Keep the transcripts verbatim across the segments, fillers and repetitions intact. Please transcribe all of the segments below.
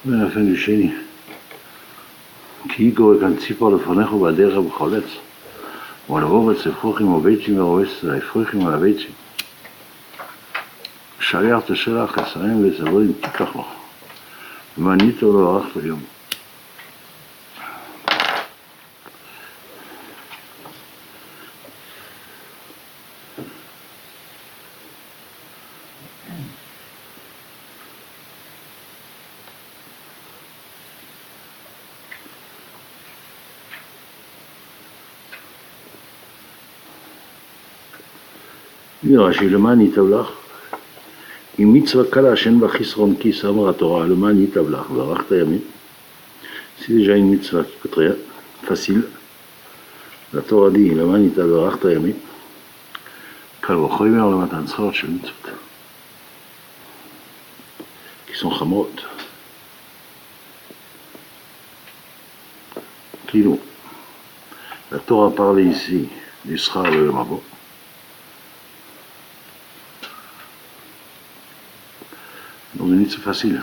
מהאופן השני, כי היא קורא כאן ציפור לפונך ובדרך ובחולץ, ולבוא בצפרוכים וביצים ורובץ להפרוכים והביצים. שריח תשלח עשרים וצבורים תיקח לך, ומנית לו ערך ביום. רש"י, למען ייטב לך, אם מצווה קלה שאין בה חסרון כיס, אמר התורה, למען ייטב לך, וארכת ימים. C'est déjà une mitzvah qui est très facile. La Torah dit, למען ייטב וארכת ימים. קל וחומר למתן שכר של מצוות, qui sont חמורות. כאילו, la Torah parle ici du שכר ליום הבא. Dans une mitzvah facile.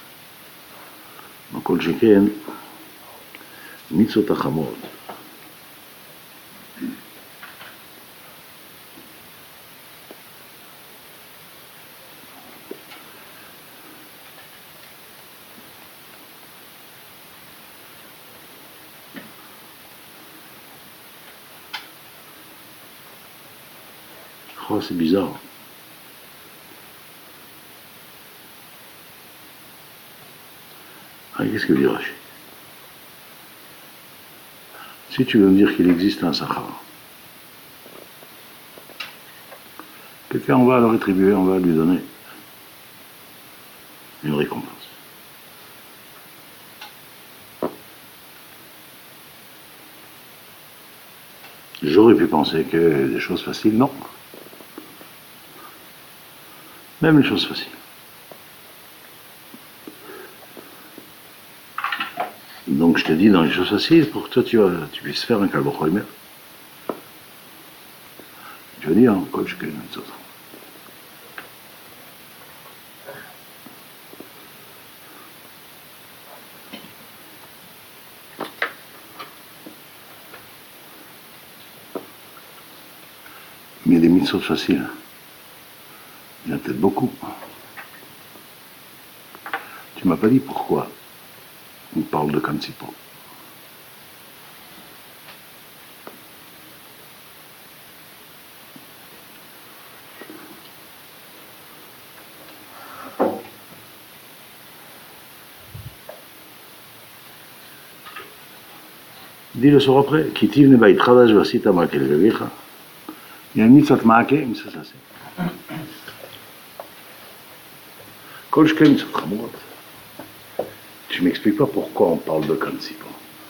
כל שכן, מצוות החמורות. Oh, c'est bizarre. Ah, qu'est-ce que veut dire Rachid? Si tu veux me dire qu'il existe un Sachar, quelqu'un, on va le rétribuer, on va lui donner une récompense. J'aurais pu penser que des choses faciles, non. Même les choses faciles. Donc je te dis dans les choses faciles, pour que toi tu, tu puisses faire un kalbochomer. Je veux dire, coach, que les autres. Mais il y a des mitzvot faciles. Il y en a peut-être beaucoup. Tu m'as pas dit pourquoi on parle de Kansipo. Dis le soir après, Kitiv ne bait chadash vasita makel vevicha. Il y a une mitzvah makel, mais ça c'est. Kol shkem mitzvah chamorot. Je ne m'explique pas pourquoi on parle de Kansipo.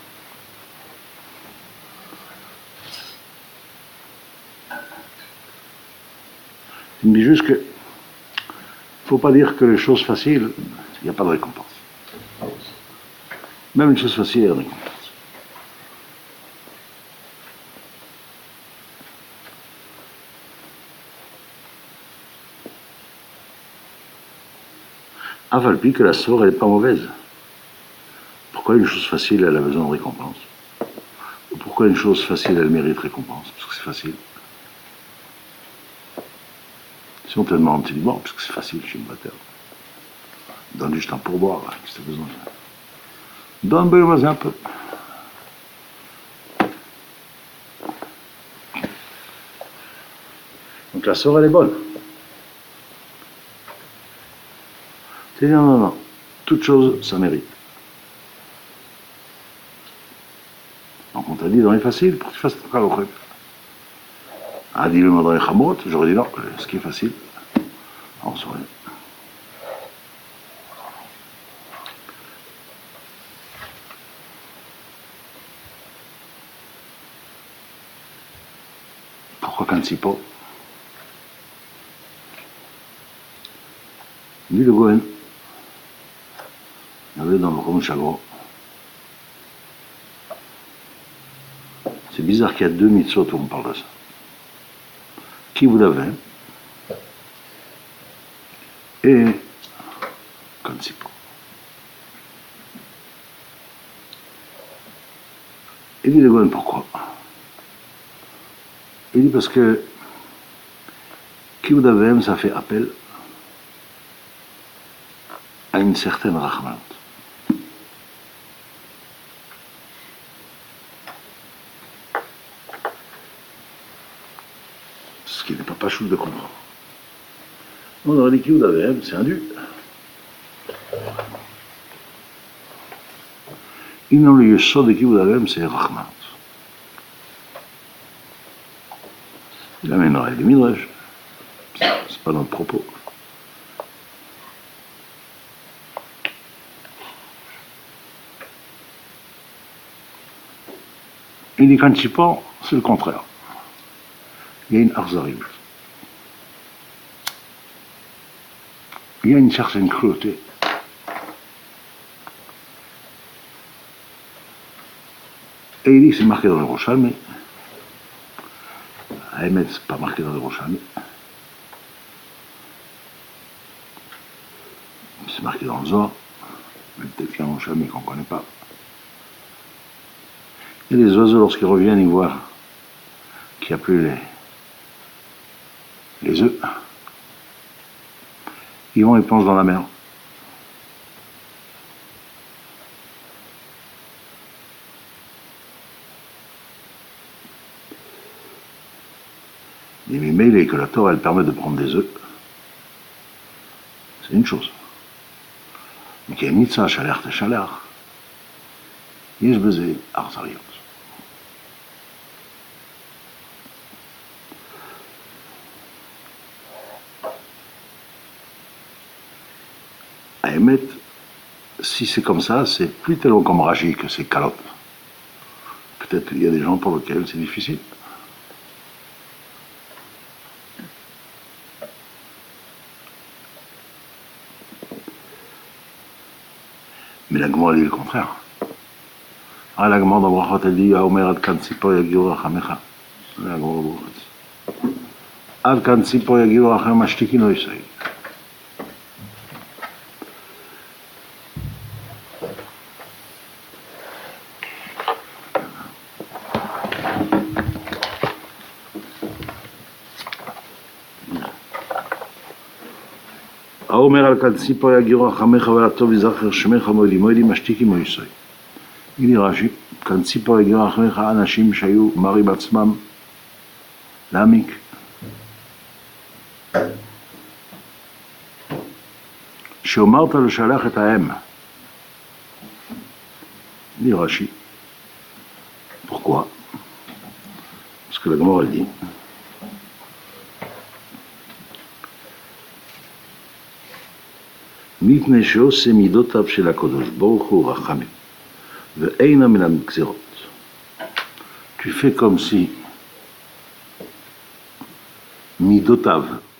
Il me dit juste que il ne faut pas dire que les choses faciles, il n'y a pas de récompense. Même une chose facile, il y a de récompense. Avalpi que la sœur, elle n'est pas mauvaise. Pourquoi une chose facile, elle a besoin de récompense? Ou pourquoi une chose facile, elle mérite récompense? Parce que c'est facile. Si on te demande, tu dis bon, parce que c'est facile, je suis une bâtard. Donne juste un pourboire, hein, qu'est-ce que tu as besoin? Donne-moi vas-y un peu. Donc la sœur, elle est bonne. Tu dis non, non, non. Toute chose, ça mérite. Donc on t'a dit dans les faciles pour que tu fasses ton kalbochomer. Ah, dis-le-moi dans les chamot, j'aurais dit non, ce qui est facile, on saurait. Pourquoi Kansipo? Dis le Gohen, il y avait dans le Rom Chagro. C'est bizarre qu'il y a deux mitzvot où on parle de ça. Qui vous l'avez et Kansipo. Il dit le Gaon, pourquoi? Il dit parce que Kiyud Avem, ça fait appel à une certaine Rahman. Ce qui n'est pas pas chou de comprendre. On aurait dit Kiyud Avem, c'est un dû. Il n'a le yesod de Kiyud Avem, c'est Rahman. Il amènera les midrash. C'est pas notre propos. Il dit quand tu y penses, c'est le contraire. Il y a une arzarim. Il y a une certaine cruauté. Et il dit que c'est marqué dans le Rochal, mais à Emet, c'est pas marqué dans le Rochal. C'est marqué dans le Zohar, mais peut-être qu'il y a un Rochal, mais qu'on ne connaît pas. Et les oiseaux, lorsqu'ils reviennent, ils voient qu'il n'y a plus les, les œufs. Ils vont et plongent dans la mer. Et mais il est que la Torah, elle permet de prendre des œufs. C'est une chose. Mais qu'il y a une mitzvah, chaleur, et chaleur. Yesh beze arzariot. À Emet, si c'est comme ça, c'est plus tellement comme Raji que c'est calotte. Peut-être qu'il y a des gens pour lesquels c'est difficile. Mais la Gemara dit le contraire. Ah, la Gemara dans Brachot, elle dit Aomer ad kan tzipor yagiru rachamecha. La Gemara Brachot. Ad kan tzipor yagiru rachem mashtikin lo yisrael. האומר על כאן ציפור יגירו רחמך ולטוב יזכר שמך מועדי מועדי משתיקים או יסוי. הנה רש"י, כאן ציפור יגירו רחמך אנשים שהיו מרים עצמם להעמיק. שאומרת לשלח את האם. הנה רש"י. pourquoi? Parce que la Gemara elle dit מפני שעושה מידותיו של הקדוש ברוך הוא רחמים ואינה מן הגזירות. Tu fais comme si midotav,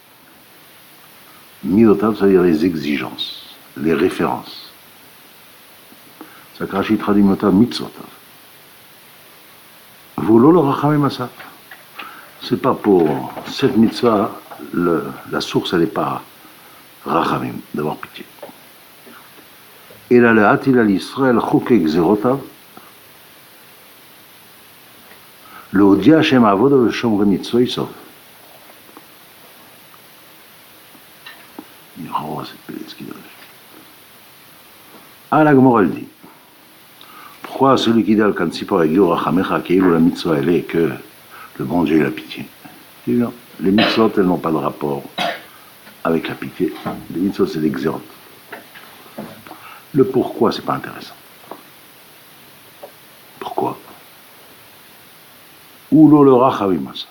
midotav, c'est-à-dire les exigences, les références. Ça Rashi traduit midotav mitzvotav. Volo le rachamim asaf. C'est pas pour cette mitzvah, le, la source elle n'est pas rachamim, d'avoir pitié. Et là, le hatil al Israël chukek gzerotav. להודיע שהם עבודה ושומרי מצווי סוף. Ah, la Gemara elle dit, pourquoi celui qui dit al kansipor egio rachamecha keilo la mitzvah elle est que le bon Dieu a la pitié? Non, les mitzvot elles n'ont pas de rapport avec la pitié. Les mitzvot c'est l'exerot. Le pourquoi c'est pas intéressant. Pourquoi? Ou l'on le rachavim ça.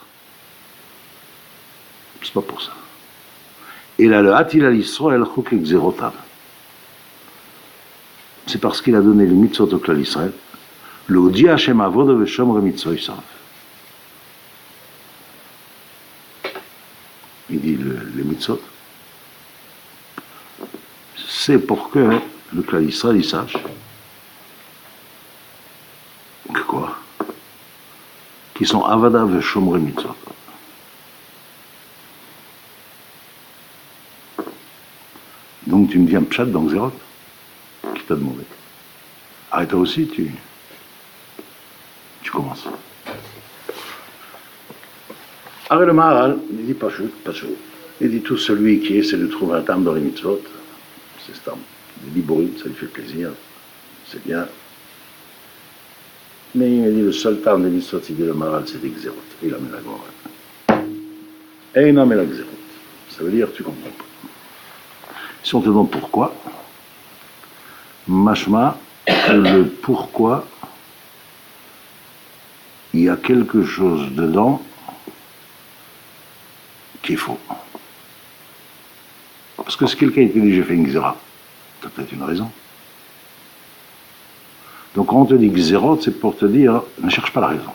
C'est pas pour ça. Et là, le hatil al Israël chukek zerotav. C'est parce qu'il a donné les mitzvot au klal Israël. Le hodi Hashem avoda veshomre mitzvot sav. Il dit le, les mitzvot. C'est pour que le klal Israël il sache que quoi? Qui sont avada veshomre mitzvot. Donc tu me dis un pshat dans Xerot? Qui t'a demandé? Ah, et toi aussi, tu, tu commences. Alors le Maharal, il dit pas chou, pas chou. Il dit tout celui qui essaie de trouver un tam dans les mitzvot, c'est ce tam. Il dit bourrine, ça lui fait plaisir, c'est bien. Mais il m'a dit le seul tam des mitzvot, il dit le Maharal, c'est des xérot. Il amène la gloire. Et il amène la xérot. Ça veut dire tu comprends pas. Si on te demande pourquoi, mashma, le pourquoi, il y a quelque chose dedans qui est faux. Parce que si quelqu'un qui dit j'ai fait une xéra, t'as peut-être une raison. Donc quand on te dit xérot, c'est pour te dire ne cherche pas la raison.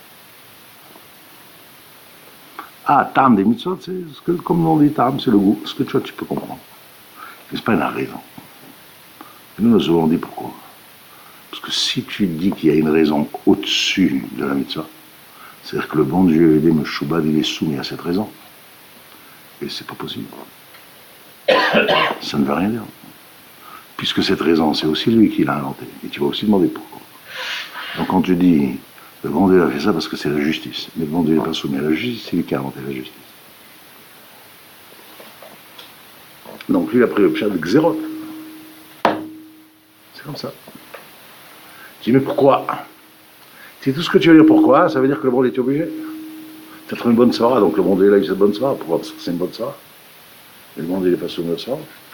Ah, tam des mitzvot, c'est ce que, comme on dit tam, c'est le goût, ce que tu vois, tu peux comprendre. Mais c'est pas une raison. Et nous, nous avons dit pourquoi. Parce que si tu dis qu'il y a une raison au-dessus de la mitzvah, c'est-à-dire que le bon Dieu, Edé Meshoubad, il est soumis à cette raison. Et c'est pas possible. Ça ne veut rien dire. Puisque cette raison, c'est aussi lui qui l'a inventée. Et tu vas aussi demander pourquoi. Donc quand tu dis, le bon Dieu a fait ça parce que c'est la justice, mais le bon Dieu n'est pas soumis à la justice, c'est lui qui a inventé la justice. Donc lui a pris le pshat de Xérot. C'est comme ça. Tu dis, mais pourquoi? C'est tout ce que tu veux dire pourquoi, ça veut dire que le monde est obligé. Tu as trouvé une bonne Sarah, donc le monde est là, il a cette bonne Sarah. Pourquoi? Parce que c'est une bonne Sarah. Et le monde, il n'est pas soumis à Sarah.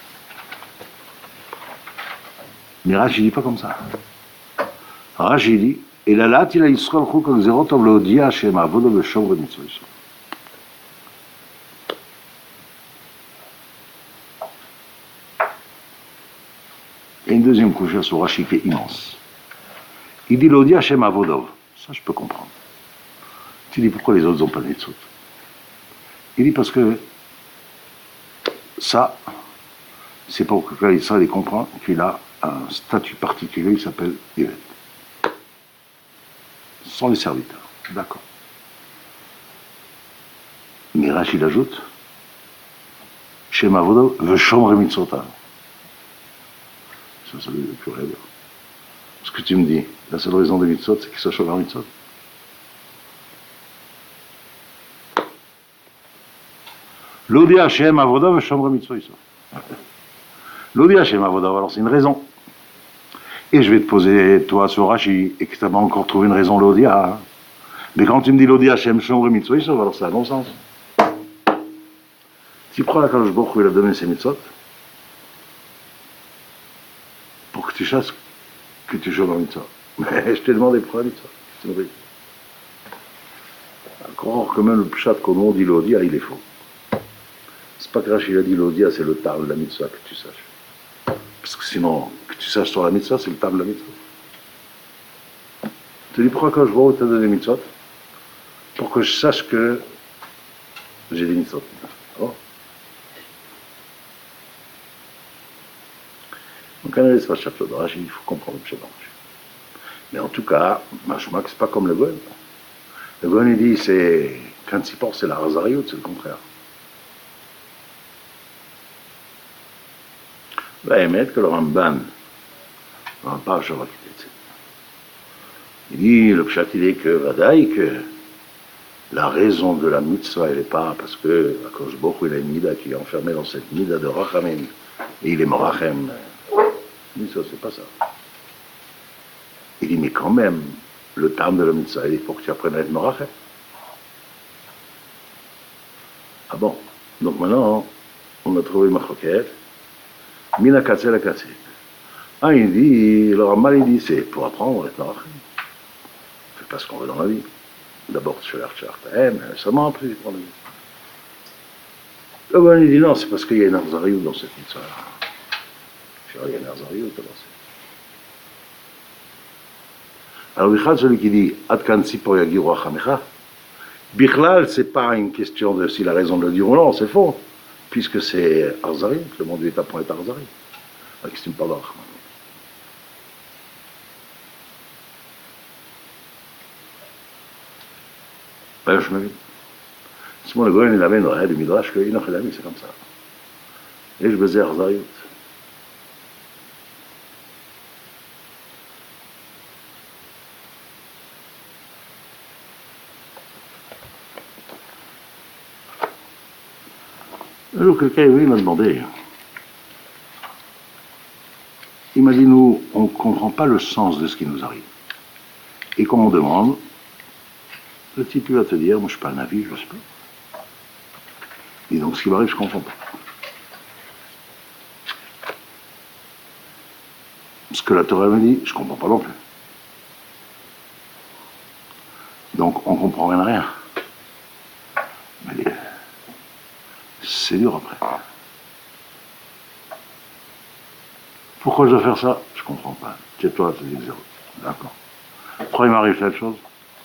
Mais Rashi ne dit pas comme ça. Rashi dit, et là, là, il a Yisrael Chou comme Zerot, on l'a dit à Shem Avodo Beshomre Mitzvah. Et une deuxième couche sur Rashi qui est immense. Il dit l'Odi Hashem Avodov. Ça, je peux comprendre. Tu dis pourquoi les autres n'ont pas de mitzvot? Il dit parce que ça, c'est pour que Israël comprend qu'il a un statut particulier, il s'appelle Yvet. Ce sont les serviteurs. D'accord. Mais Rashi ajoute Shem Avodov veut chomre mitzvotav. Ça, ça ne veut plus rien dire. Ce que tu me dis, la seule raison des mitzvot, c'est qu'il soit chomre mitzvot. L'Odi Hashem Avodov chomre mitzvot. L'Odi Hashem Avodov, alors c'est une raison. Et je vais te poser, toi, sur Rashi, et que tu n'as pas encore trouvé une raison, l'Odia. Mais quand tu me dis l'Odi Hashem chomre mitzvot, alors c'est un non-sens. Tu prends la Kadosh Baruch Hu, il a donné ses mitzvot, pour que tu chasses que tu chômes en mitzvah. Mais je t'ai demandé pourquoi la mitzvah. C'est une vérité. Croire que même le pshat qu'on on dit l'Odia, il est faux. C'est pas que Rachid a dit l'Odia, c'est le tam de la mitzvah, que tu saches. Parce que sinon, que tu saches sur la mitzvah, c'est le tam de la mitzvah. Tu te dis pourquoi quand je vois où tu as donné des mitzvot? Pour que je sache que j'ai des mitzvot. Oh. Donc, on c'est pas chapeau de Rachid, il faut comprendre le chapeau de Rachid. Mais en tout cas, Mashmak, c'est pas comme le Goen. Le Goen, il dit, c'est, quand il pense, c'est la Razariot, c'est le contraire. Va émettre que le Ramban, le Ramban, je vois qu'il est. Il dit, le pshat, il est que, Vadaï, que la raison de la mitzvah, elle n'est pas parce que, à cause beaucoup, il a une mida qui est enfermée dans cette mida de Rachamim, et il est Morachem. Il dit, ça, c'est pas ça. Il dit, mais quand même, le terme de la mitzvah, il faut que tu apprennes à être Morachem. Ah bon? Donc maintenant, on a trouvé Machoket. Mina Katsé la Katsé. Ah, il dit, le Ramal, il dit, c'est pour apprendre à être Morachem. Fais pas ce qu'on veut dans la vie. D'abord, tu fais l'archart. Eh, mais ça m'a appris pour la vie. Le bon, il dit, non, c'est parce qu'il y a une Arzariou dans cette mitzvah. Il y a une Arzariou, comment c'est? Alors, Bichal, celui qui dit Ad Kansi pour Yagiru Achamecha, Bichlal, c'est pas une question de si la raison de le dire ou non, c'est faux, puisque c'est Arzari, le monde est à point Arzari. Alors, qu'est-ce que tu me parles d'Arachman? Ben, je me dis. Si mon Goyen, il avait une règle du Midrash, qu'il en fait la vie, c'est comme ça. Et je faisais Arzariut. Un jour, quelqu'un est venu, il m'a demandé. Il m'a dit, nous, on ne comprend pas le sens de ce qui nous arrive. Et quand on demande, le type va te dire, moi je ne suis pas un avis, je ne sais pas. Et donc ce qui m'arrive, je ne comprends pas. Ce que la Torah me dit, je ne comprends pas non plus. Donc on ne comprend rien à rien. Mais c'est dur après. Pourquoi je dois faire ça? Je ne comprends pas. C'est toi, tu dis zéro. D'accord. Pourquoi il m'arrive telle chose?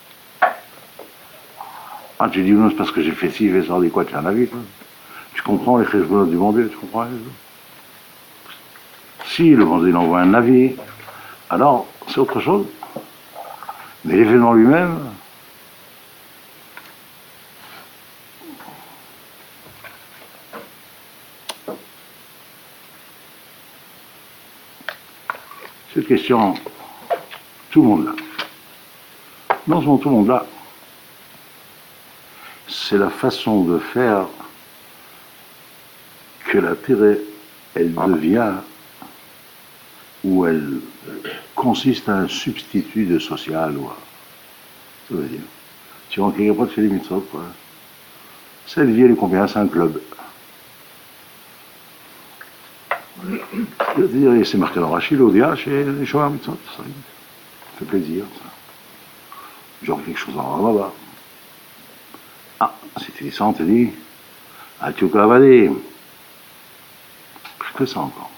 Ah, tu dis non, c'est parce que j'ai fait ci, j'ai fait ça, dit quoi, tu as un avis, toi? Tu comprends les cheshbonot du bon Dieu, tu comprends les choses? Si le bon Dieu il envoie un avis, alors c'est autre chose. Mais l'événement lui-même, cette question, tout le monde l'a. Non seulement tout le monde l'a, c'est la façon de faire que la terre, elle devient, ou elle consiste à un substitut de social, ou à, ça veut dire. Tu vois, quelque part, tu fais des mitzvot, quoi. Cette vie, elle est combien? C'est un club. Je veux dire, c'est marqué dans Rachid, l'Odia, chez les Shoah Mitzvot. Ça fait plaisir, ça. Genre quelque chose en là-bas. Ah, si tu dis ça, on te dit, ah, tu vas avaler. Je fais ça encore.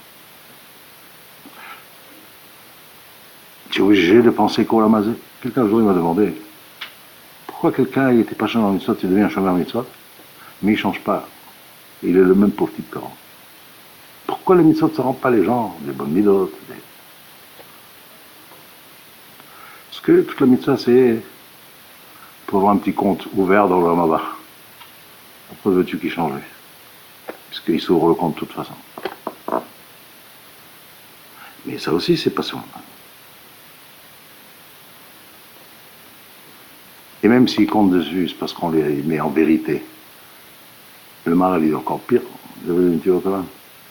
Tu es obligé de penser qu'au Lamazé. Quelqu'un un jour il m'a demandé pourquoi quelqu'un il n'était pas chômeur mitzvot, il devient chômeur mitzvot, mais il ne change pas. Il est le même pauvre type qu'avant. Pourquoi les mitzvot ne rendent pas les gens des bonnes midotes des... Parce que toute la mitzvah c'est pour avoir un petit compte ouvert dans le Ramabah. Pourquoi veux-tu qu'il change? Puisqu'il s'ouvre le compte de toute façon. Mais ça aussi c'est passion. Et même s'il compte dessus, c'est parce qu'on les met en vérité. Le mal, il est encore pire. Vous avez une tire au talent.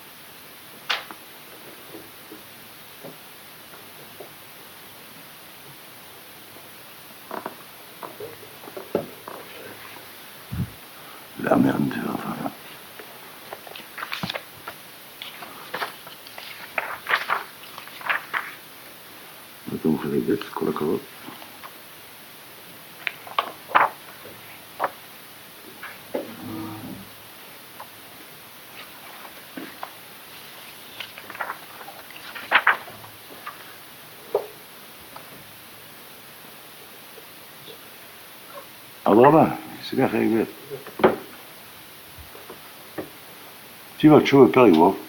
La merde, enfin. Maintenant, vous faites les bêtes, qu'on la carotte. Adraba, c'est bien réglé. Tu vas te cheveux père, il voit.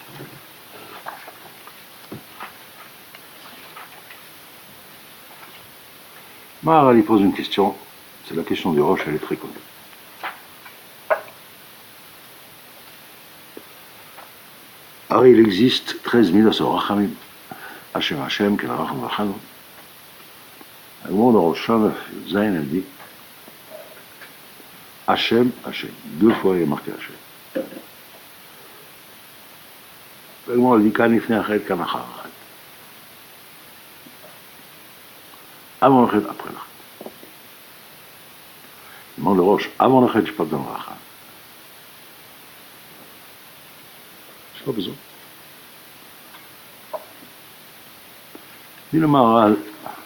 Mahara, il pose une question. C'est la question du roche, elle est très connue. Alors, il existe treize mille Asorachamim. Hachem Hachem, Kelaracham Vachanu. Le monde en Rosh Zayn, elle dit Hachem, Hachem. Deux fois, il est marqué Hachem. Le monde dit Kanifne Achet, Kanachar Achet. Avant le Chet, après le Chet. Le monde de Roche, avant le Chet, je parle dans le Racha. Je n'ai pas besoin. Dit le Maharal,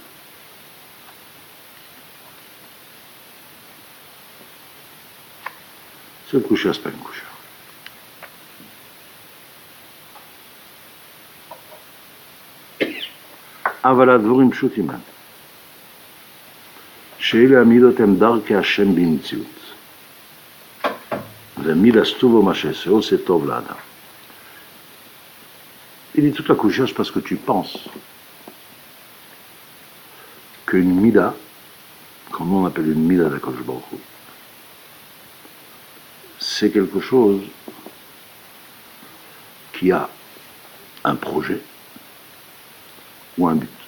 c'est le coucher, c'est pas une coucher. אבל הדבורים פשוטים הם. שאלה המידות הם דרכי השם במציאות. ומידס טובו מה שעשהו, c'est טוב לאדם. Il dit toute la couche, c'est parce que tu penses qu'une mida, comme on appelle une mida d'Akadosh Baruch Hu, c'est quelque chose qui a un projet ou un but.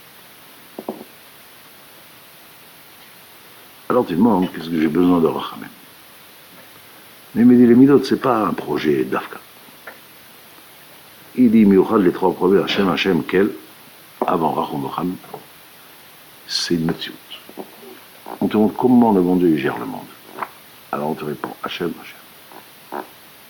Alors tu demandes, qu'est-ce que j'ai besoin de Rachamim? Mais il me dit, les midot, c'est pas un projet d'Afka. Il dit, Miouchad, les trois premiers, Hachem, Hachem, Kel, avant Rachum Mocham, c'est une Metsiout. On te demande comment le bon Dieu gère le monde. Alors on te répond, Hachem, Hachem.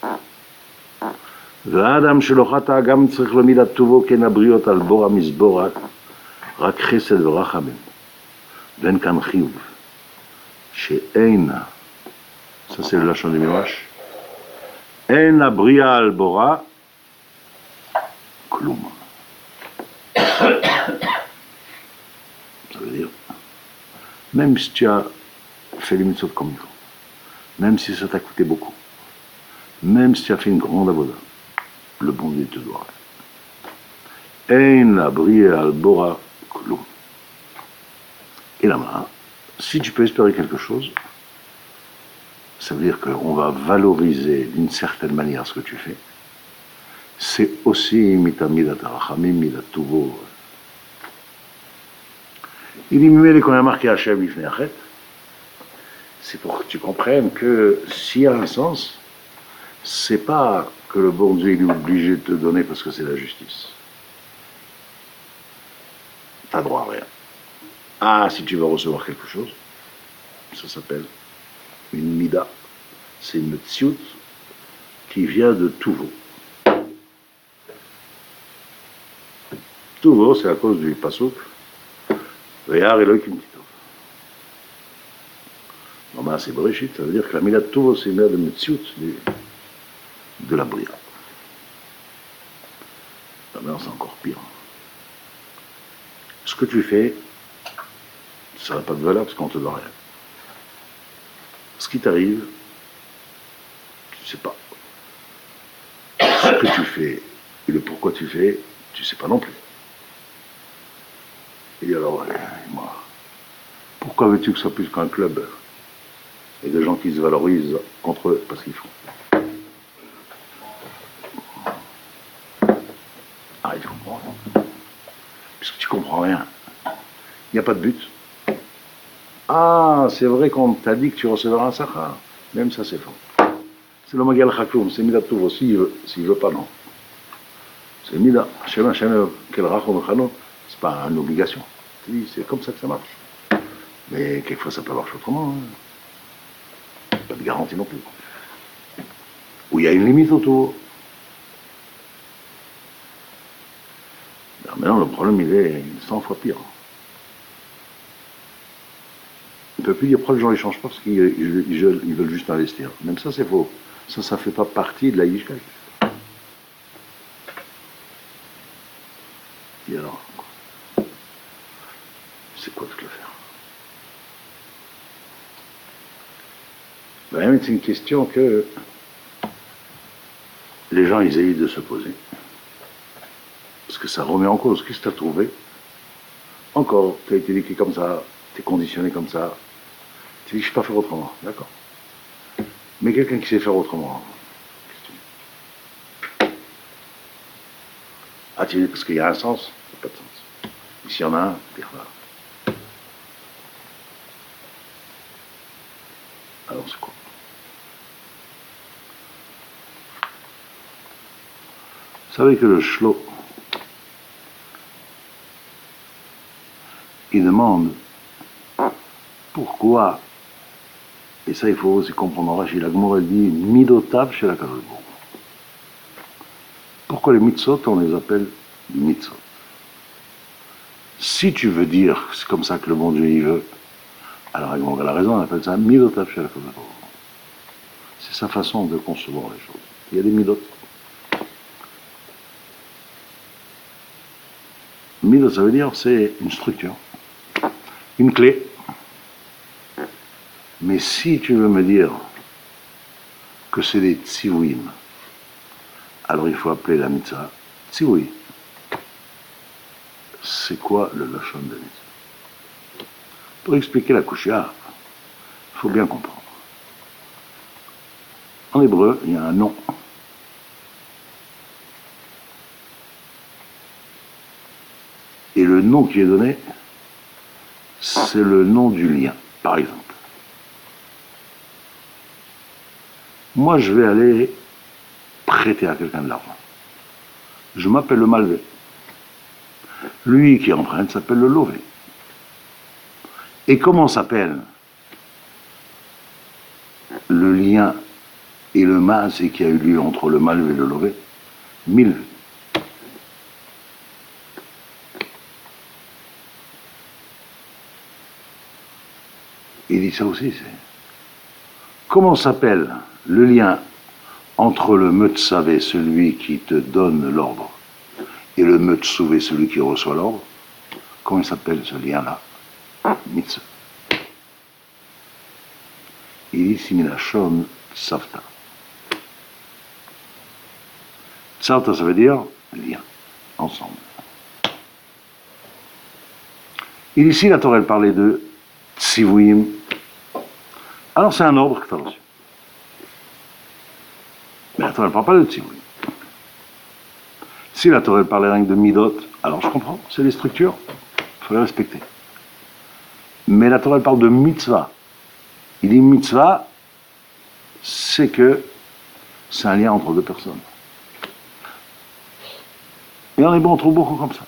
והאדם שלא חטא גם צריך למידת טובו כן הבריות על בור המזבורה רק חסד ורחמים ואין כאן חיוב שאין, ça c'est le לשון du מימש, אין הבריאה על בורה כלום. Ça veut dire, même si tu as fait les mitzvot comme il faut, même si ça t'a coûté beaucoup, même si tu as fait une grande avoda, le bon Dieu te doit. Ein la brière al bora kloum. Et là-bas, si tu peux espérer quelque chose, ça veut dire qu'on va valoriser d'une certaine manière ce que tu fais. C'est aussi mita midat arachamim, midat tuvo. Il dit, mais quand il a marqué Hachem, il fait achet. C'est pour que tu comprennes que s'il y a un sens, c'est pas que le bon Dieu il est obligé de te donner parce que c'est la justice. T'as droit à rien. Ah, si tu veux recevoir quelque chose, ça s'appelle une mida. C'est une tsiout qui vient de Touvo. Touvo, c'est à cause du pasuk. Ve'ar Elohim Titov. Normalement, c'est Bereshit, ça veut dire que la mida de Touvo, c'est une mida de tsiout de la bria. Maintenant, c'est encore pire. Ce que tu fais, ça n'a pas de valeur parce qu'on ne te doit rien. Ce qui t'arrive, tu ne sais pas. Ce que tu fais et le pourquoi tu fais, tu ne sais pas non plus. Et alors, moi, pourquoi veux-tu que ce soit plus qu'un club et des gens qui se valorisent entre eux parce qu'ils font? Ah, il faut comprendre. Puisque tu comprends rien. Il n'y a pas de but. Ah, c'est vrai qu'on t'a dit que tu recevras un sachar. Même ça, c'est faux. C'est le magal chakloum, c'est mida touvo. S'il veut, s'il veut pas, non. C'est mida. Hashem, Hashem, quel rachon chano, c'est pas une obligation. C'est comme ça que ça marche. Mais quelquefois, ça peut marcher autrement. Hein. Pas de garantie non plus. Où il y a une limite autour. Maintenant, le problème, il est cent fois pire. On ne peut plus dire pourquoi les gens ne changent pas parce qu'ils ils, ils, ils veulent juste investir. Même ça, c'est faux. Ça, ça ne fait pas partie de la Yishkai. Et alors, c'est quoi toute l'affaire? Ben, c'est une question que les gens ils évitent de se poser. Parce que ça remet en cause. Qu'est-ce que tu as trouvé? Encore, tu as été éduqué comme ça, tu es conditionné comme ça. Tu dis, je ne sais pas faire autrement. D'accord. Mais quelqu'un qui sait faire autrement, qu'est-ce que tu dis? Ah, tu dis, parce qu'il y a un sens? Il n'y a pas de sens. Et s'il y en a un, il y en a. Alors, c'est quoi? Vous savez que le shlo, il demande pourquoi, et ça il faut aussi comprendre, Rachid, la Gemara dit midotav chez la Kadosh Baruch Hu. Pourquoi les mitzvot on les appelle mitzvot? Si tu veux dire que c'est comme ça que le bon Dieu il veut, alors elle a raison, on appelle ça midotav chez la Kadosh Baruch Hu. C'est sa façon de concevoir les choses. Il y a des midot. Midot, ça veut dire c'est une structure, une clé. Mais si tu veux me dire que c'est des tzivouim, alors il faut appeler la mitzvah tzivouim. C'est quoi le lashon de mitzvah? Pour expliquer la kushia, il faut bien comprendre. En hébreu, il y a un nom. Et le nom qui est donné, c'est le nom du lien, par exemple. Moi, je vais aller prêter à quelqu'un de l'argent. Je m'appelle le malvé. Lui qui emprunte s'appelle le lové. Et comment s'appelle le lien et le masse qui a eu lieu entre le malvé et le lové? Milvé. Il dit ça aussi, c'est... Comment s'appelle le lien entre le Metsavé, celui qui te donne l'ordre, et le Metsouvé, celui qui reçoit l'ordre? Comment il s'appelle ce lien-là? Mitzvah. Il dit Siminachon Tsavta. Tsavta, ça veut dire lien, ensemble. Et ici, la Torah, elle parlait de Tzivouim. Alors, c'est un ordre que tu as reçu. Mais la Torah, elle ne parle pas de Tzivouim. Si la Torah, elle parlait rien que de Midot, alors je comprends, c'est des structures, il faut les respecter. Mais la Torah, elle parle de mitzvah. Il dit mitzvah, c'est que c'est un lien entre deux personnes. Et on est bon, on trouve beaucoup comme ça.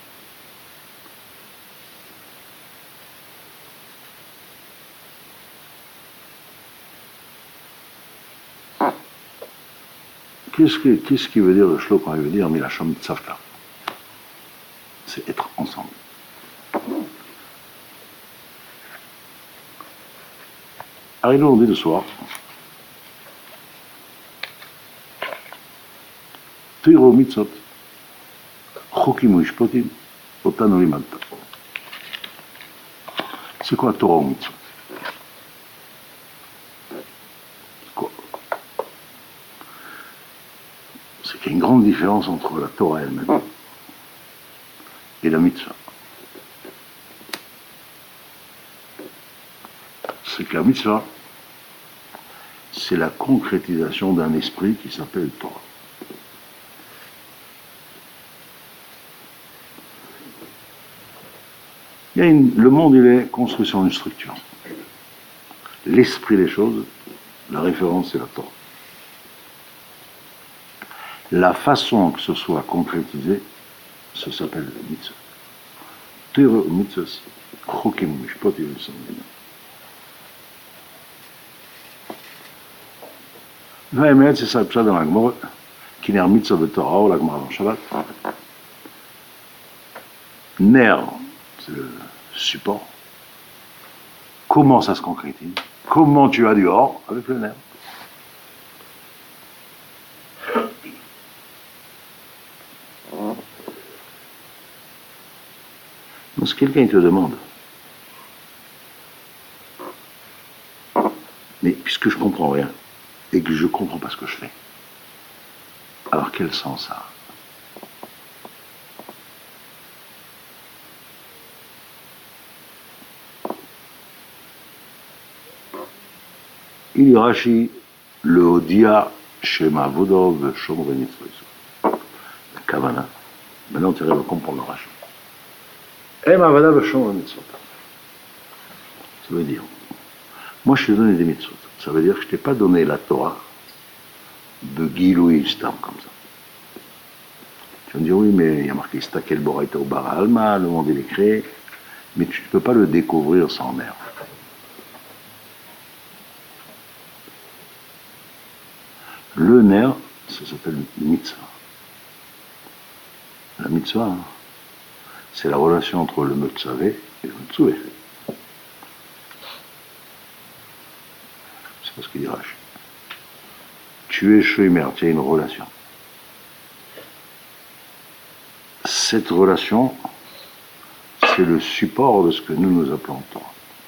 Qu'est-ce, que, qu'est-ce qui veut dire le shlok quand il veut dire Milachom Tzavta? C'est être ensemble. Arrivé on dit le soir, Tiro mitzot, chokim ou ishpotim, otanu limalta. C'est quoi Torah ou mitzot? C'est quoi? C'est qu'il y a une grande différence entre la Torah elle-même et la mitzvah. C'est que la mitzvah, c'est la concrétisation d'un esprit qui s'appelle Torah. Il y a une, le monde, il est construit sur une structure. L'esprit des choses, la référence, c'est la Torah. La façon que ce soit concrétisé, ça s'appelle le mitzvah. Torah mitzvah, chokim mishpat yisrael. Vaemet, c'est ça le pshat dans la Gemara, qui n'est mitzvah de Torah, ou la Gemara dans Shabbat. Ner, c'est le support. Comment ça se concrétise? Comment tu as du or avec le ner? Donc, si quelqu'un te demande, mais puisque je comprends rien, et que je ne comprends pas ce que je fais, alors quel sens ça a? Il y a Rashi, le Odia, Shema Vodov, Shomre Mitzvah. La Kavana. Maintenant, tu arrives à comprendre le Rashi. Ema Vodov, Shomre Mitzvah. Ça veut dire, moi je t'ai donné des mitzvot. Ça veut dire que je ne t'ai pas donné la Torah de Gilou et Istam comme ça. Tu vas me dire, oui, mais il y a marqué Stakel Boraita ou Bara Alma, le monde est créé, mais tu ne peux pas le découvrir sans nerf. Le nerf, ça s'appelle mitzvah. La mitzvah, hein, c'est la relation entre le Metsavé et le Metsouvé. C'est pas ce qu'il dit Rashi. Tu es Shoimer, tu as une relation. Cette relation, c'est le support de ce que nous nous appelons Torah.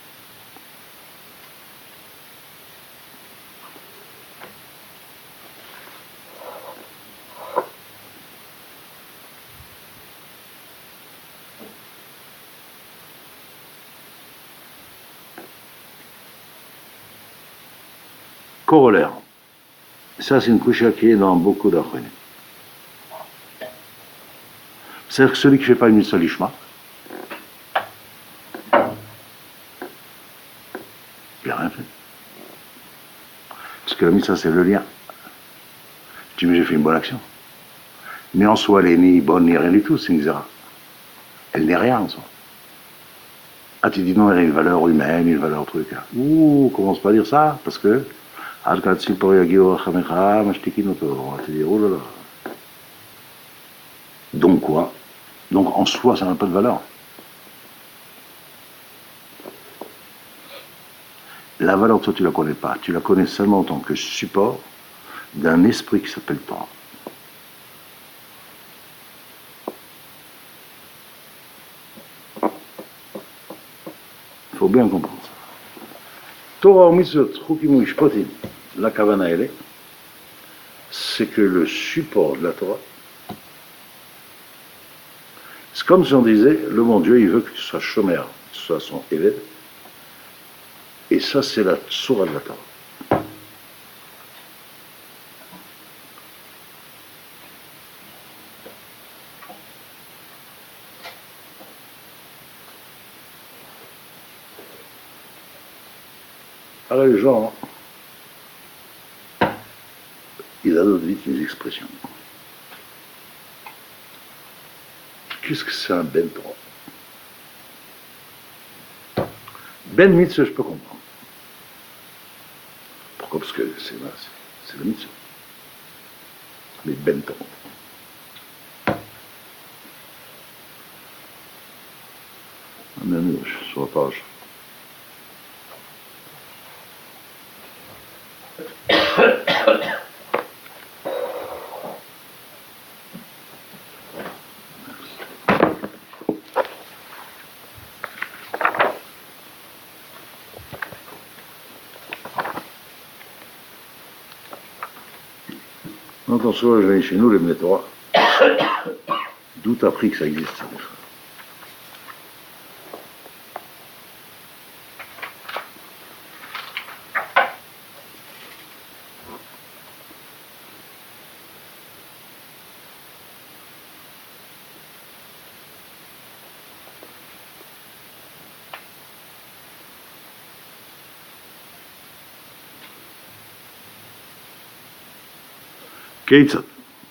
Corollaire. Ça, c'est une couche qui est dans beaucoup d'achronim. C'est-à-dire que celui qui ne fait pas une mitzvah lishma, il n'a rien fait. Parce que la mitzvah, c'est le lien. Tu dis, mais j'ai fait une bonne action. Mais en soi, elle n'est ni bonne ni rien du tout, c'est une zéra. Elle n'est rien en soi. Ah, tu dis non, elle a une valeur humaine, une valeur truc. Ouh, commence pas à dire ça, parce que. On va te dire, oh là là. Donc quoi? Donc en soi, ça n'a pas de valeur. La valeur, toi, tu ne la connais pas. Tu la connais seulement en tant que support d'un esprit qui s'appelle Torah. Il faut bien comprendre ça. Torah ou mitzvot, chukim ou mishpatim, la kavana elle est, c'est que le support de la Torah, c'est comme si on disait, le bon Dieu, il veut que tu sois chômeur, que tu sois son évêque, et ça, c'est la tsura de la Torah. Alors les gens, ils adoptent vite les expressions. Qu'est-ce que c'est un ben Torah? Ben mitzvah, je peux comprendre. Pourquoi? Parce que c'est la, c'est la mitzvah. Mais ben Torah. Amen, sur la page. Attention, je vais chez nous, les Bnei Torah. D'où t'as appris que ça existe, ça, frère? Keitzad.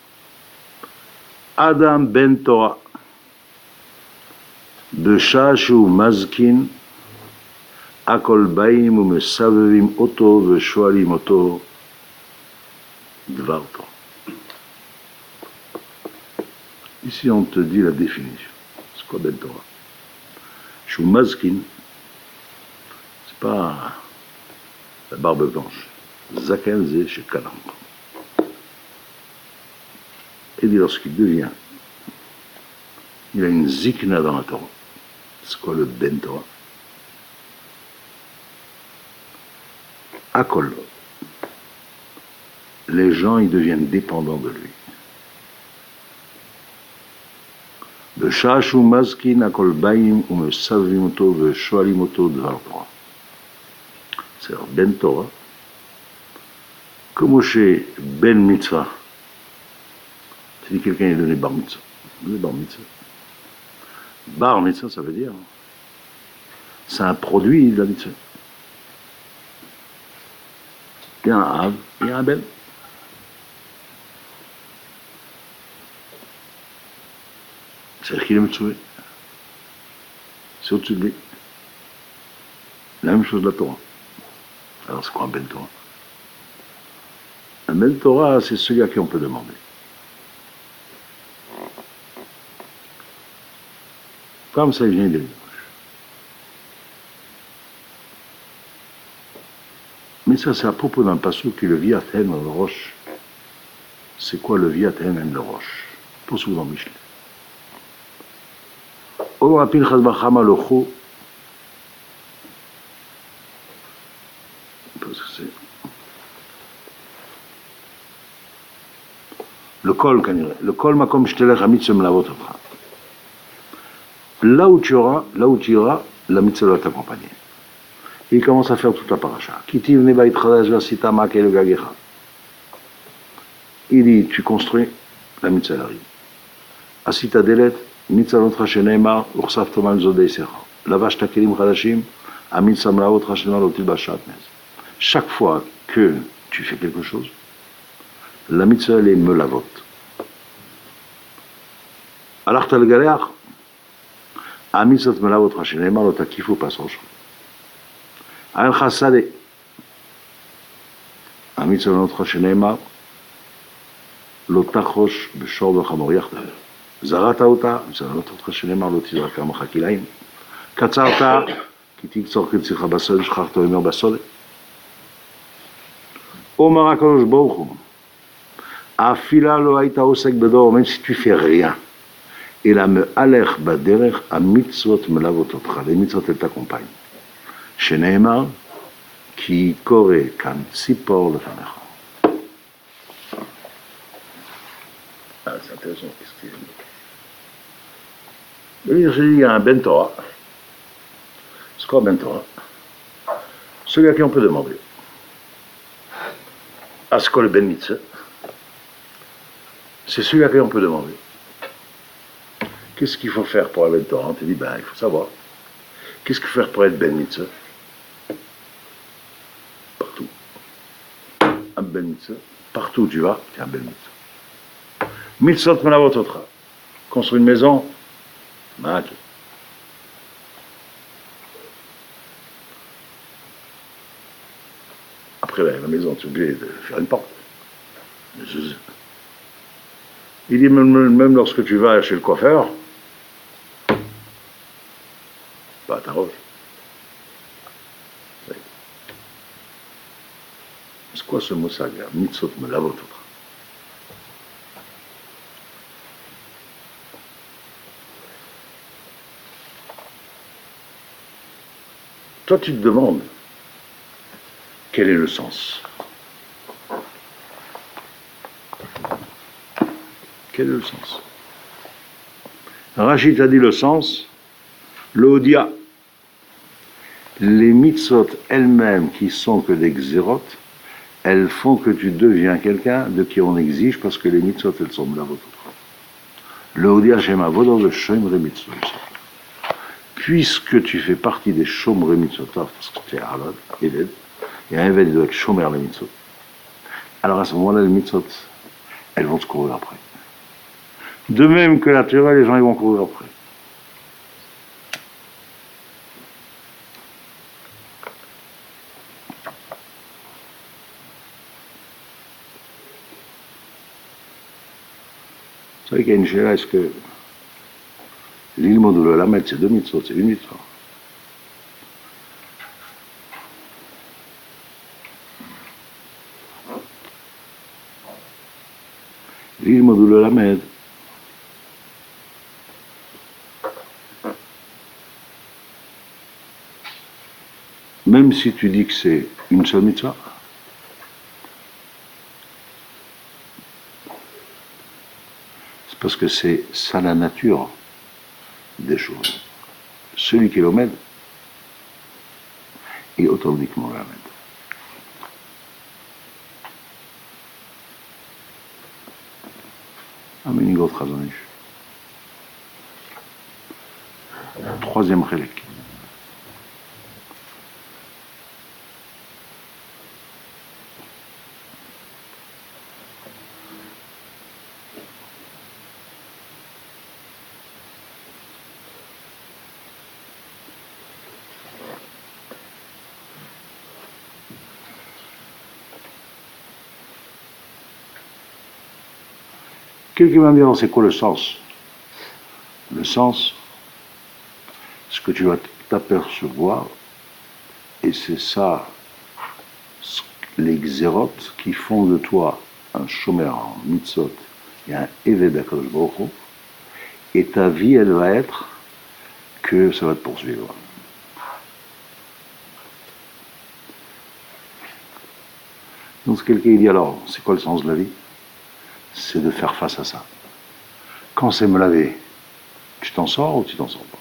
Adam ben Torah. בשעה שהוא מזקין, הכל באים ומסבבים אותו ושואלים אותו דבר תורה. Ici on te dit la définition. C'est quoi ben Torah? שהוא מזקין, c'est pas la barbe blanche. Zaken c'est chez Kalam. Et dit lorsqu'il devient, il a une zikna dans la Torah. C'est quoi le ben Torah? Akol. Les gens, ils deviennent dépendants de lui. B'sha'ashu mazkin akol baim umesavim oto ve'shoalim oto dvar Torah. C'est-à-dire ben Torah. Comme chez ben mitzvah. Si quelqu'un est donné bar mitzvah. Le bar mitzvah. Bar mitzvah, ça veut dire. C'est un produit de la mitzvah. Il y a un Av, il y a un Ben. C'est-à-dire qu'il est mitzvah. C'est au-dessus de lui. La même chose de la Torah. Alors c'est quoi un Ben Torah? Un Ben Torah, c'est celui à qui on peut demander. Comme ça, il vient de lui. Mais ça, c'est à propos d'un passage qui est le Viaten le Roche. C'est quoi le Viaten le Roche? Pour ce que vous en Michelet. Orapil Chazbachama le Cho. Parce que c'est. Le col, le col, ma comme je te l'ai remis, c'est me la votre frère. Là où tu auras, là où tu iras, la mitzvah va t'accompagner. Il commence à faire toute la paracha. Kitiv nebait chadash vasita mak el gagecha. Il dit, tu construis, la mitzvah arrive. Asita delet, mitzvah notre sheneimar, ursaf toman zodei secha. Lavash takelim chadashim, a mitzvah mlaot rachenal otil bashatnes. Chaque fois que tu fais quelque chose. La mitzvah, elle est me la vote. Alors, tu as le galère. A mitzvot me la vote, Hashem, l'ota kifu pas son choix. Al chassade. A mitzvot notre Hashem, l'ota chosh, beshor bechamor yachta. Zarata ota, mitzvot notre Hashem, l'otizra kama chakilaim. Katzarta, ki tiktzor kitzicha basol, shcharto emer basol. Omar HaKadosh Baruch Hu, Afila lo haïta osek bedor, même si tu fais rien. Et la me alech baderech, a mitzvot me lavototcha, les mitzvot elles t'accompagnent. Sheneemar, ki kore kan tzipor lefanecha. Ah, c'est intéressant, qu'est-ce qu'il dit? Il y a un Ben Torah. C'est quoi Ben Torah? Celui à qui on peut demander. Askol Ben Mitzvah. C'est celui à qui on peut demander. Qu'est-ce qu'il faut faire pour être Torah? On te dit, ben, il faut savoir. Qu'est-ce qu'il faut faire pour être Ben Mitzvah? Partout. Un Ben Mitzvah. Partout où tu vas, tu es un Ben Mitzvah. Mitzvot Menavototra. Construire une maison, Maak. Après, la maison, tu es obligé de faire une porte. Il dit même, même lorsque tu vas chez le coiffeur, bah t'arroses. C'est quoi ce mot saga? Mitzvot me lavototra. Toi, tu te demandes quel est le sens? Quel est le sens? Rachid a dit le sens, l'odia. Les mitzvot elles-mêmes qui sont que des xérot, elles font que tu deviens quelqu'un de qui on exige parce que les mitzvot elles sont la vôtre. L'odia j'aime avodo de shomre mitzvot. Puisque tu fais partie des shomre mitzvot, parce que tu es halal, Eved, et un Eved doit être shomer les mitzvot. Alors à ce moment-là, les mitzvot, elles vont se courir après. De même que la Torah, les gens ils vont courir après. Vous savez qu'il y a une chéra, est-ce que l'ilmo de l'olamet, c'est deux mitzvot, c'est une mitzvah. L'ilmo de l'olamet, même si tu dis que c'est une seule mitzvah, c'est parce que c'est ça la nature des choses. Celui qui l'omède est automatiquement l'omède. Amenigot Chazonish. Troisième chélek. Quelqu'un va me dire, c'est quoi le sens? Le sens, ce que tu vas t'apercevoir, et c'est ça, les xérotes qui font de toi un shomer en mitzvot et un éved HaKadosh Baruch Hu, et ta vie, elle va être que ça va te poursuivre. Donc quelqu'un dit alors, c'est quoi le sens de la vie? C'est de faire face à ça. Quand c'est me laver, tu t'en sors ou tu t'en sors pas?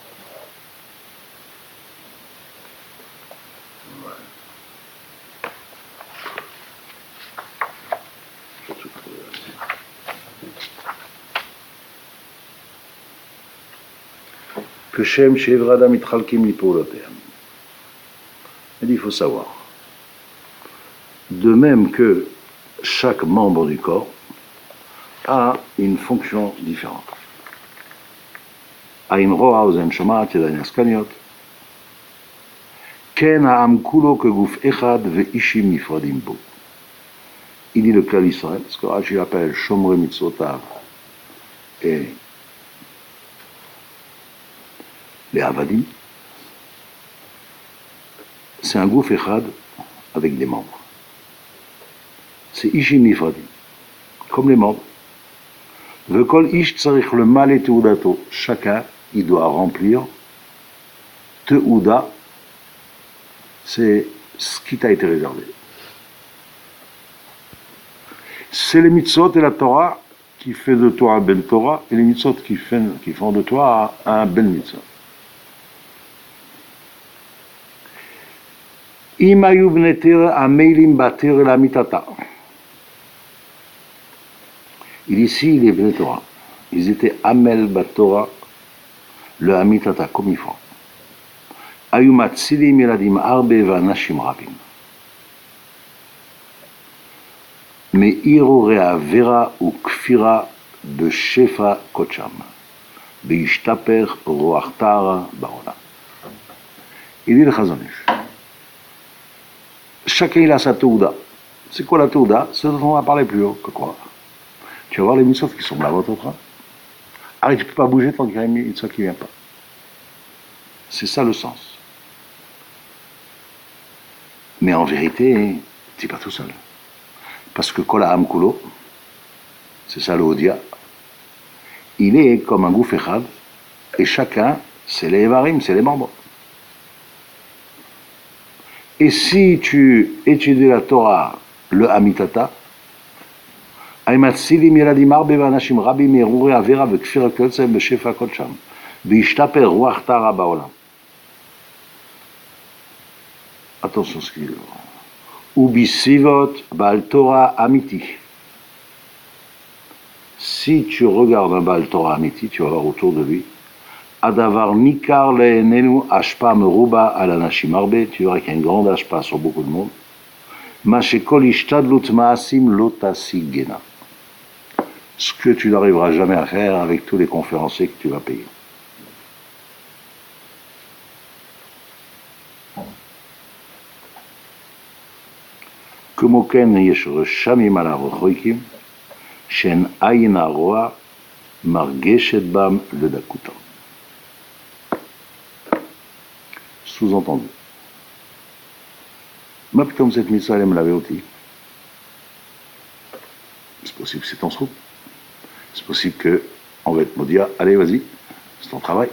Que Shem Shevradam Itchalkim Lipolotem. Il dit, il faut savoir De même que chaque membre du corps a une fonction différente. Ain roa ozen shomat yadayim askaniot. Ken ha'am kulo keguf echad ve'ishim nifradim bo. Il dit le Klal Israël, ce que Rashi appelle Shomrei Mitzvotav et les Avadim. C'est un gouff echad avec des membres. C'est Ishim Nifradim, comme les membres. Vekol ish tzarich le mal et teudato. Chacun, il doit remplir teuda, c'est ce qui t'a été réservé. C'est les mitzvot et la Torah qui fait de toi un ben Torah et les mitzvot qui, fait, qui font de toi un ben mitzvah. Im hayu bnei Terah ameilim bater la mitata. Il dit ici, les bnei Torah, ils étaient amel batora le amitata comme il faut. Hayu matzilim yeladim arbe v'anashim rabim. Me'iro re'avera ou kfira b'shefa kocham, be'ishtaper roachtara baola. Il dit le Chazon Ish. Chacun il a sa touda. C'est quoi la touda? Ce dont on va parler plus haut que quoi? Tu vas voir les mitzvot qui sont là votre train. Arrête, tu ne peux pas bouger tant qu'il y a une mitzvah qui ne vient pas. C'est ça le sens. Mais en vérité, tu n'es pas tout seul. Parce que Kol Ha'am Kulo, c'est ça le Hodia, il est comme un gouff echad, et chacun, c'est les Evarim, c'est les membres. Et si tu étudies la Torah, le Amitata, Aimatzilim yeladim arbe v'anashim rabim erure avera v'kfira kotzem b'shefa kodsham, v'ishtaper ruach tara ba'olam. Attention ce qu'il dit. Ubisivot Baal Torah Amiti. Si tu regardes un Baal Torah Amiti, tu vas voir autour de lui Adavar Nikar Le'enenu Ashpa Meruba Alanashim Arbe. Tu verras qu'il y a une grande ashpa sur beaucoup de monde. Mashekol Ishtadlut Maasim Lotasi Gena. Ce que tu n'arriveras jamais à faire avec tous les conférenciers que tu vas payer. כמו כן יש רשמים על הרחוקים שאין עין הרוע מרגשת בם לדקותם. Sous-entendu. Ma ptom cette mitzvah elle me l'avait ôté. C'est possible que c'est ton srout. C'est possible que on va être maudit. Allez vas-y, c'est ton travail.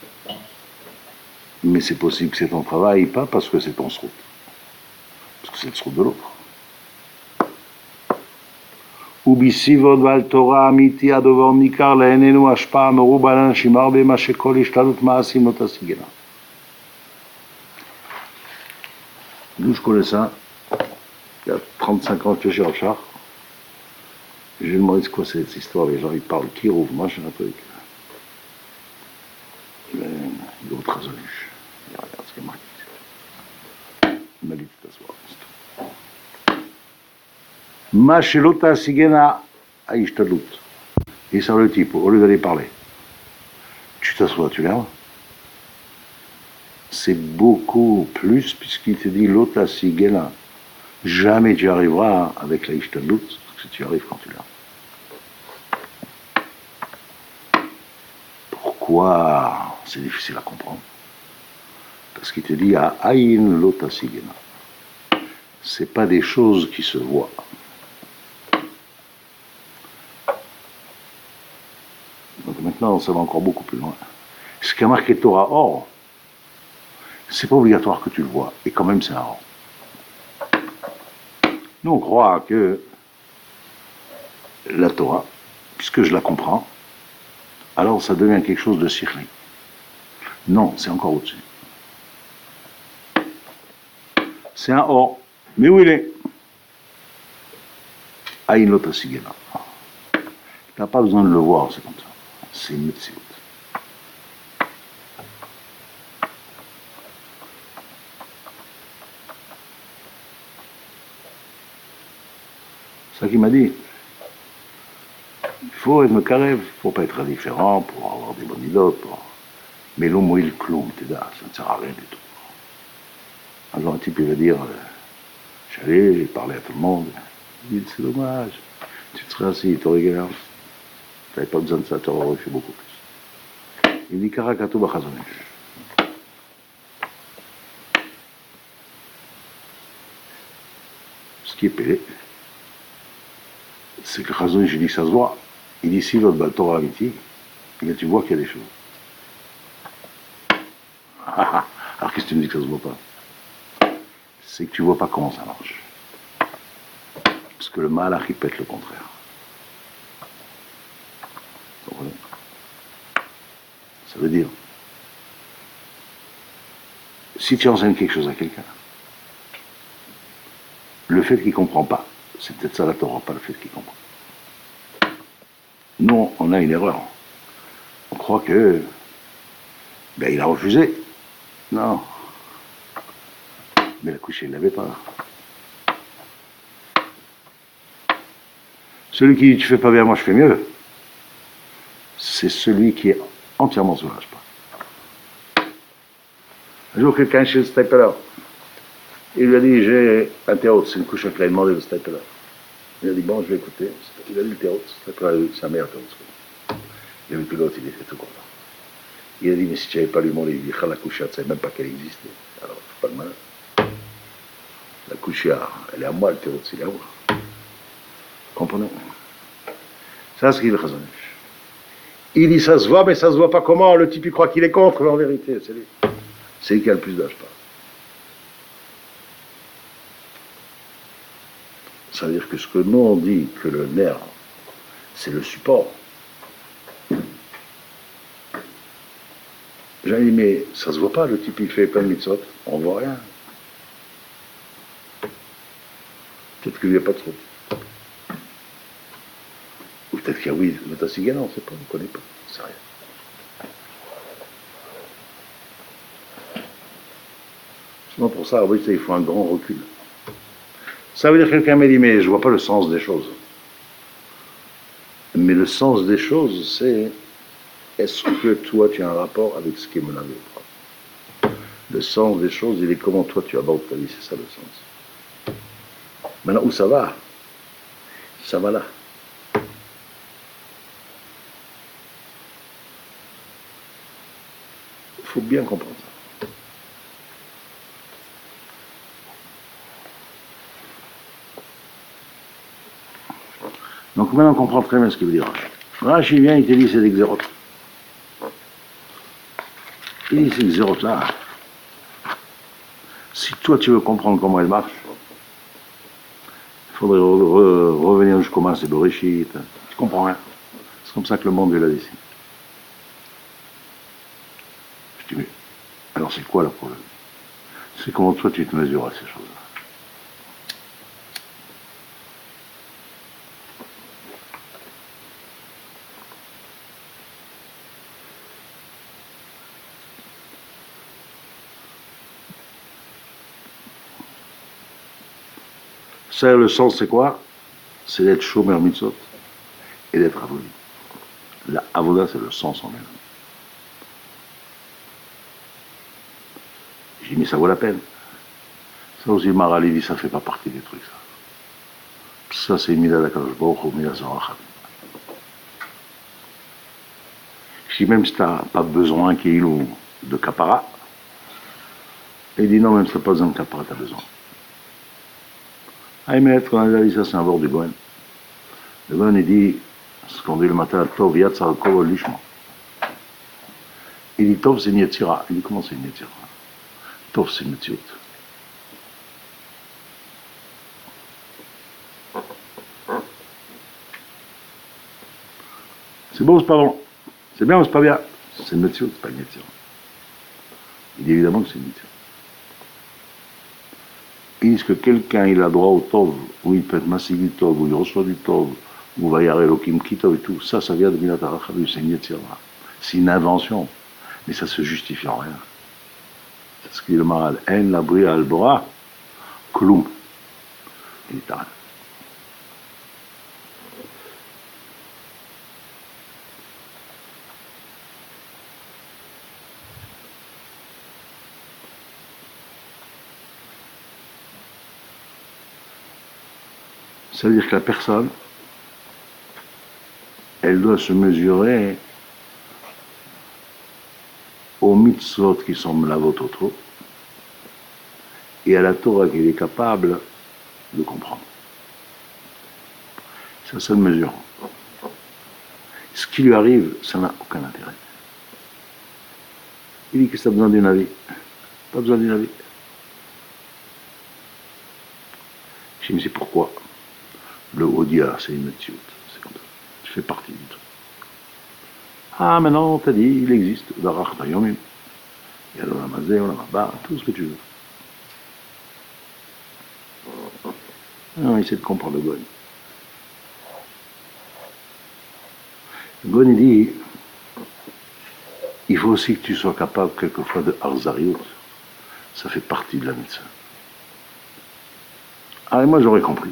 Mais c'est possible que c'est ton travail pas parce que c'est ton srout. Parce que c'est le srout de l'autre. ובסיבות ועל תורה אמיתי הדבר ניכר לעינינו השפעה מרובה על אנשים הרבה מה שכל השתלות מעשים לא תשיגנה. D'où je connais ça, il y a trente-cinq ans que je suis chez Rochard. J'ai demandé ce quoi c'est cette histoire, les gens ils parlent qui rouvre, moi j'ai un truc. Il est au Trazonuche. Il regarde ce qu'il y a marqué. Il m'a dit de t'asseoir. Ma shelota sigena aishtadlut. Et ça le type, au lieu d'aller parler, tu t'assois, tu verras. C'est beaucoup plus, puisqu'il te dit lota sigena. Jamais tu arriveras avec la ishtadlut, parce que tu arrives quand tu l'as. Pourquoi c'est difficile à comprendre? Parce qu'il te dit à aïn lota sigena. C'est pas des choses qui se voient. Donc maintenant, ça va encore beaucoup plus loin. Ce qui a marqué Torah or, c'est pas obligatoire que tu le vois, et quand même c'est un or. Nous on croit que la Torah, puisque je la comprends, alors ça devient quelque chose de sikhli. Non, c'est encore au-dessus. C'est un or. Mais où il est? Aïn lotasigena. Tu n'as pas besoin de le voir, c'est comme ça. C'est une médecine. ça qu'il m'a dit. Il faut être mekarev, il ne faut pas être indifférent pour avoir des bonnes idées. Pour... Mais l'homme, il cloum, ça ne sert à rien du tout. Un jour, un type, il va dire, euh, j'allais, j'ai parlé à tout le monde. Il dit, c'est dommage, tu te serais assis, tu regardes. Tu n'avais pas besoin de ça, tu aurais fait beaucoup plus. Il dit, Karakatou Bachazonish. Ce qui est payé, c'est que Chazonish, il dit que ça se voit. Il dit, si votre Baltora Amiti, et tu vois qu'il y a des choses. Alors qu'est-ce que tu me dis que ça se voit pas? C'est que tu vois pas comment ça marche. Parce que le mal répète le contraire. Vous comprenez? Ça veut dire, si tu enseignes quelque chose à quelqu'un, le fait qu'il ne comprend pas, c'est peut-être ça la Torah, pas le fait qu'il comprend. Nous, on a une erreur. On croit que ben, il a refusé. Non. Mais la couche, il ne l'avait pas. Celui qui dit tu fais pas bien, moi je fais mieux, c'est celui qui est entièrement sur l'âge. Un jour, quelqu'un chez le Stapler, il lui a dit j'ai un théâtre, c'est une couche qu'il a demandé le Stapler. Il a dit bon, je vais écouter. Il a dit le théâtre, c'est un meilleur théâtre. Il a vu que l'autre, il était tout content. Il a dit mais si tu n'avais pas lu mon livre, il dit la couche, tu ne savais même pas qu'elle existait. Alors, c'est pas le malin. La couche, elle est à moi, le théâtre, c'est à moi. Comprenez? Ça, c'est ce qu'il est raisonné. Il dit ça se voit, mais ça se voit pas comment. Le type, il croit qu'il est contre, mais en vérité, c'est lui. C'est lui qui a le plus d'âge, pas. Ça veut dire que ce que nous on dit que le nerf, c'est le support. J'ai dit, mais ça se voit pas, le type, il fait plein de mitzvot, on voit rien. Peut-être qu'il n'y a pas trop. Ou peut-être qu'il y a oui, le Tassigan, on ne sait pas, on ne connaît pas, c'est rien. Sinon, pour ça, oui, il faut un grand recul. Ça veut dire que quelqu'un m'a dit, mais je ne vois pas le sens des choses. Mais le sens des choses, c'est est-ce que toi, tu as un rapport avec ce qui est menacé? Le sens des choses, il est comment toi, tu abordes ta vie, c'est ça le sens. Maintenant, où ça va? Ça va là. Il faut bien comprendre ça. Donc maintenant on comprend très bien ce qu'il veut dire. Rashi vient, il te dit c'est des xérotes. Il dit ces xérotes là. Si toi tu veux comprendre comment elles marchent, il faudrait re re revenir jusqu'au Maaseh Bereshit. Tu comprends rien. C'est comme ça que le monde est là d'ici. Je dis mais alors c'est quoi le problème? C'est comment toi tu te mesures à ces choses-là. Ça, le sens, c'est quoi? C'est d'être chômeur mitzvot et d'être avodi. La avoda, c'est le sens en elle. J'ai dit, mais ça vaut la peine. Ça aussi, Marali dit, ça fait pas partie des trucs, ça. Ça, c'est une mida d'Akadosh Baruch Hu, mida Zoracham. Je dis, même si tu n'as pas besoin qu'il y ait de kapara, il dit, non, même si tu n'as pas besoin de kapara, tu as besoin. Ah, maître, on a dit ça, c'est un bord du Gohen. Le Gohen, il dit, ce qu'on dit le matin, Tov Yatzar Kol Lishma. Il dit, Tov, c'est une Yetzira. Il dit, comment c'est une Yetzira? Tov, c'est une Metziut. C'est bon ou c'est pas bon? C'est bien ou c'est pas bien? C'est une Metziut, c'est pas une Yetzira. Il dit évidemment que c'est une Yetzira. Ils disent que quelqu'un il a droit au Tov, ou il peut être massif du Tov, ou il reçoit du Tov, ou va y avoir Elohim Kitov et tout, ça, ça vient de Minat HaRachamim, c'est une Yetzira. C'est une invention, mais ça se justifie en rien. C'est ce qu'il dit le Maral, En la bria al bora, Kloum. Il est taré. Ça veut dire que la personne, elle doit se mesurer aux mitzvot qui sont la vôtre trop et à la Torah qu'elle est capable de comprendre. C'est la seule mesure. Ce qui lui arrive, ça n'a aucun intérêt. Il dit que ça a besoin d'une avis. Pas besoin d'une avis. Je dis, mais c'est pourquoi? Le Odia, c'est une méthode. C'est comme ça. Tu fais partie du truc. Ah, maintenant, on t'a dit, il existe. Il y a l'Olamazé, l'Olamaba, tout ce que tu veux. On essaie de comprendre le Gon. Le Gon, il dit, il faut aussi que tu sois capable quelquefois de Arzariot. Ça fait partie de la mitzvah. Ah, et moi j'aurais compris.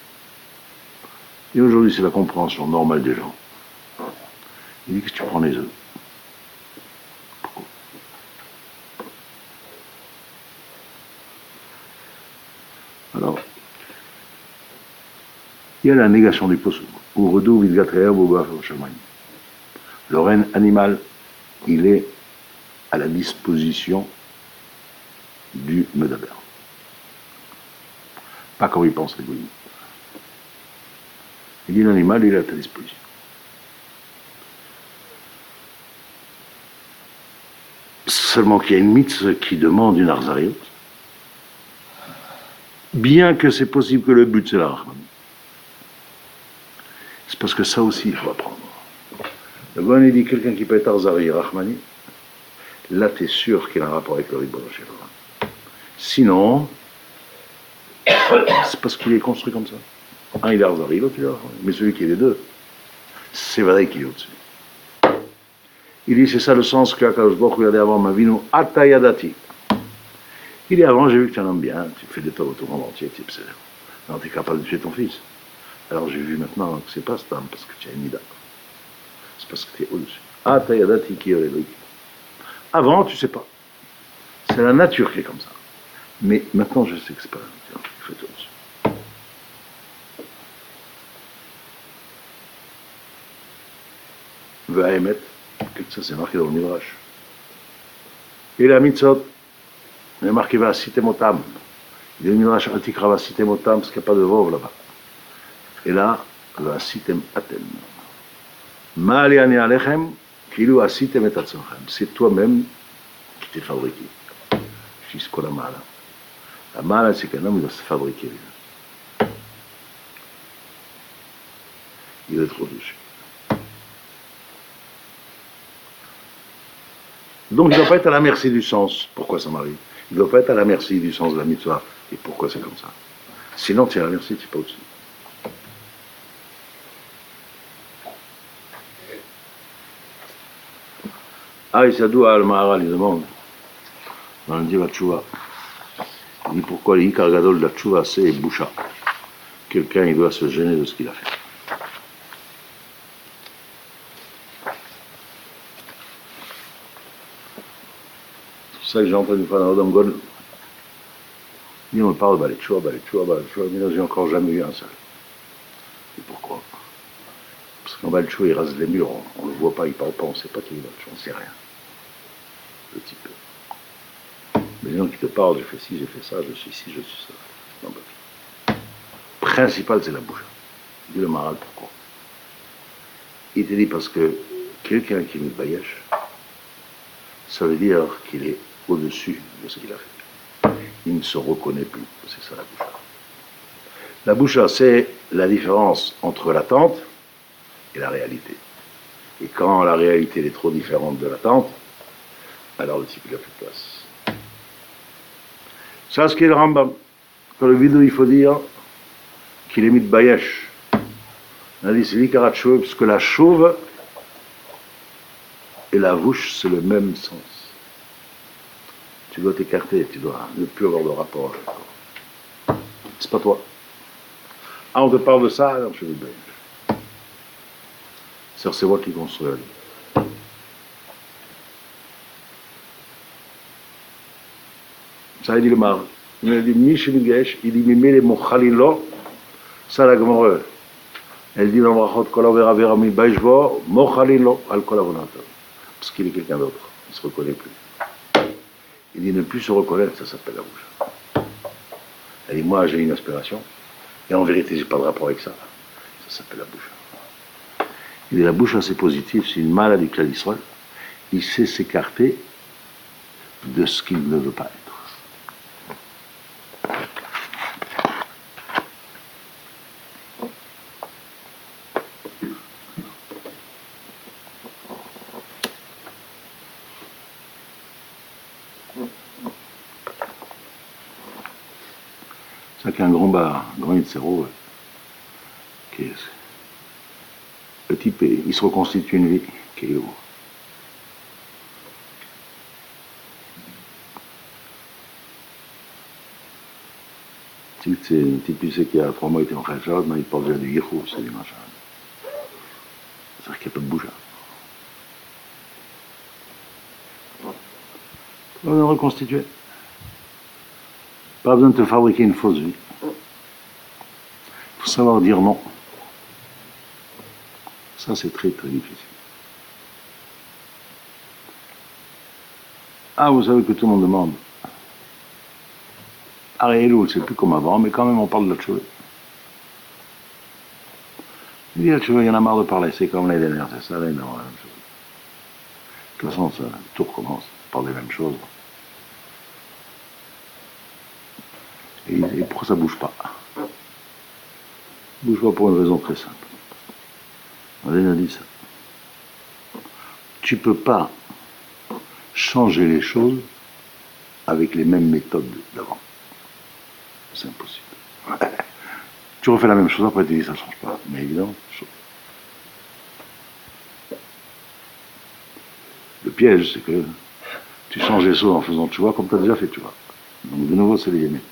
Et aujourd'hui, c'est la compréhension normale des gens. Il dit que tu prends les œufs. Pourquoi? Alors, il y a la négation du posuk. Le règne animal, il est à la disposition du Medaber. Pas comme il pense, les goyim. Il dit l'animal, il est à ta disposition. Seulement qu'il y a une mitzvah qui demande une arzariot, bien que c'est possible que le but c'est la Rahman. C'est parce que ça aussi il faut apprendre. Le Gohan il dit quelqu'un qui peut être arzari, Rahmani, là tu es sûr qu'il a un rapport avec le Ribono Shel Olam. Sinon, c'est parce qu'il est construit comme ça. Un il est arzari, l'autre il est Rahmani. Mais celui qui est les deux, c'est vrai qu'il est au-dessus. Il dit c'est ça le sens que Akadosh Baruch Hu a dit avant ma vie, nous atayadati. Il dit avant j'ai vu que tu en aimes bien, tu fais des tas autour du monde entier, tu es alors tu es capable de tuer ton fils. Alors j'ai vu maintenant que c'est pas Stam parce que tu as une mida. C'est parce que tu es au-dessus. Atayadati ki yorelik. Avant tu sais pas. C'est la nature qui est comme ça. Mais maintenant je sais que c'est pas la nature qui fait au-dessus. Vahemet. Ça c'est marqué dans le Midrash. Et la mitzvot, il est marqué va citer motam. Il y a le Midrash Atikra va citer motam parce qu'il n'y a pas de vov là-bas. Et là, va citer atem. Ma'aliani alechem, kilu a cité metatzochem. C'est toi-même qui t'es fabriqué. Je dis ce qu'on a mal. La mal, c'est qu'un homme il doit se fabriquer. Il est trop dessus. Donc il ne doit pas être à la merci du sens, pourquoi ça m'arrive. Il ne doit pas être à la merci du sens de la mitzvah, et pourquoi c'est comme ça. Sinon tu es à la merci, tu n'es pas au-dessus. Ah, il s'adoue à Al-Maharal, il demande, dans le Diva Tchouva, il dit pourquoi l'Ikar Gadol de la Tchouva, c'est Boucha. Quelqu'un, il doit se gêner de ce qu'il a fait. C'est ça que j'ai entendu une fois dans l'Odom Gol. Il me parle de Baletchoua, Baletchoua, Baletchoua, mais là j'ai encore jamais eu un seul. Et pourquoi? Parce qu'en Baletchoua il rase les murs, on ne le voit pas, il ne parle pas, on ne sait pas qui est Baletchoua, on ne sait rien. Le type. Mais les gens qui te parlent, j'ai fait ci, j'ai fait ça, je suis ci, je suis ça. Non, bah, principal c'est la bouche. Dis le Maharal pourquoi? Il te dit parce que quelqu'un qui est Mitbayesh, ça veut dire qu'il est au-dessus de ce qu'il a fait. Il ne se reconnaît plus. C'est ça la boucha. La boucha, c'est la différence entre l'attente et la réalité. Et quand la réalité est trop différente de l'attente, alors le type il n'a plus de place. Ça, ce qui est le Rambam. Dans le vidéo, il faut dire qu'il est mis de bayesh. On a dit c'est l'ikarat chauve, parce que la chauve et la bouche, c'est le même sens. Tu dois t'écarter, tu dois ne plus avoir de rapport avec toi. C'est pas toi. Ah, on te parle de ça, alors je vais bien. C'est moi qui construis la vie. Ça, il dit le mar. Il dit, Michel Gesh, il dit, mais les mots khalilo, Ça, la Gemara, elle dit dans Brachot Kol Avera Vera Mi Baishbo, Mochalilo al Kol Avonato. Parce qu'il est quelqu'un d'autre. Il ne se reconnaît plus. Il dit ne plus se reconnaître, ça s'appelle la bouche. Elle dit moi, j'ai une aspiration. Et en vérité, je n'ai pas de rapport avec ça. Ça s'appelle la bouche. Il dit la bouche assez positive, c'est une maladie que l'Israël. Il sait s'écarter de ce qu'il ne veut pas être. C'est qu'un grand bas, grand Yitzhero, qui est le type, il se reconstitue une vie qui est où. C'est un type, tu sais, qui a trois mois été en Khajad, mais il parle déjà du Yirou, c'est du machin. C'est-à-dire qu'il n'y a pas de bouche. On est reconstitué. Pas besoin de te fabriquer une fausse vie. Il faut savoir dire non. Ça, c'est très, très difficile. Ah, vous savez que tout le monde demande. Arielou, c'est plus comme avant, mais quand même, on parle de la tchouva. Il dit, la tchouva, il y en a marre de parler, c'est comme l'année dernière, c'est ça, là, non, la même chose. De toute façon, ça, tout recommence, on parle des mêmes choses. Et, et pourquoi ça ne bouge pas? Ça ne bouge pas pour une raison très simple. On a dit ça. Tu ne peux pas changer les choses avec les mêmes méthodes d'avant. C'est impossible. Tu refais la même chose, après tu dis ça ne change pas. Mais évidemment, ça change. Le piège, c'est que tu changes les choses en faisant tu vois comme tu as déjà fait tu vois. Donc de nouveau, c'est les yémés.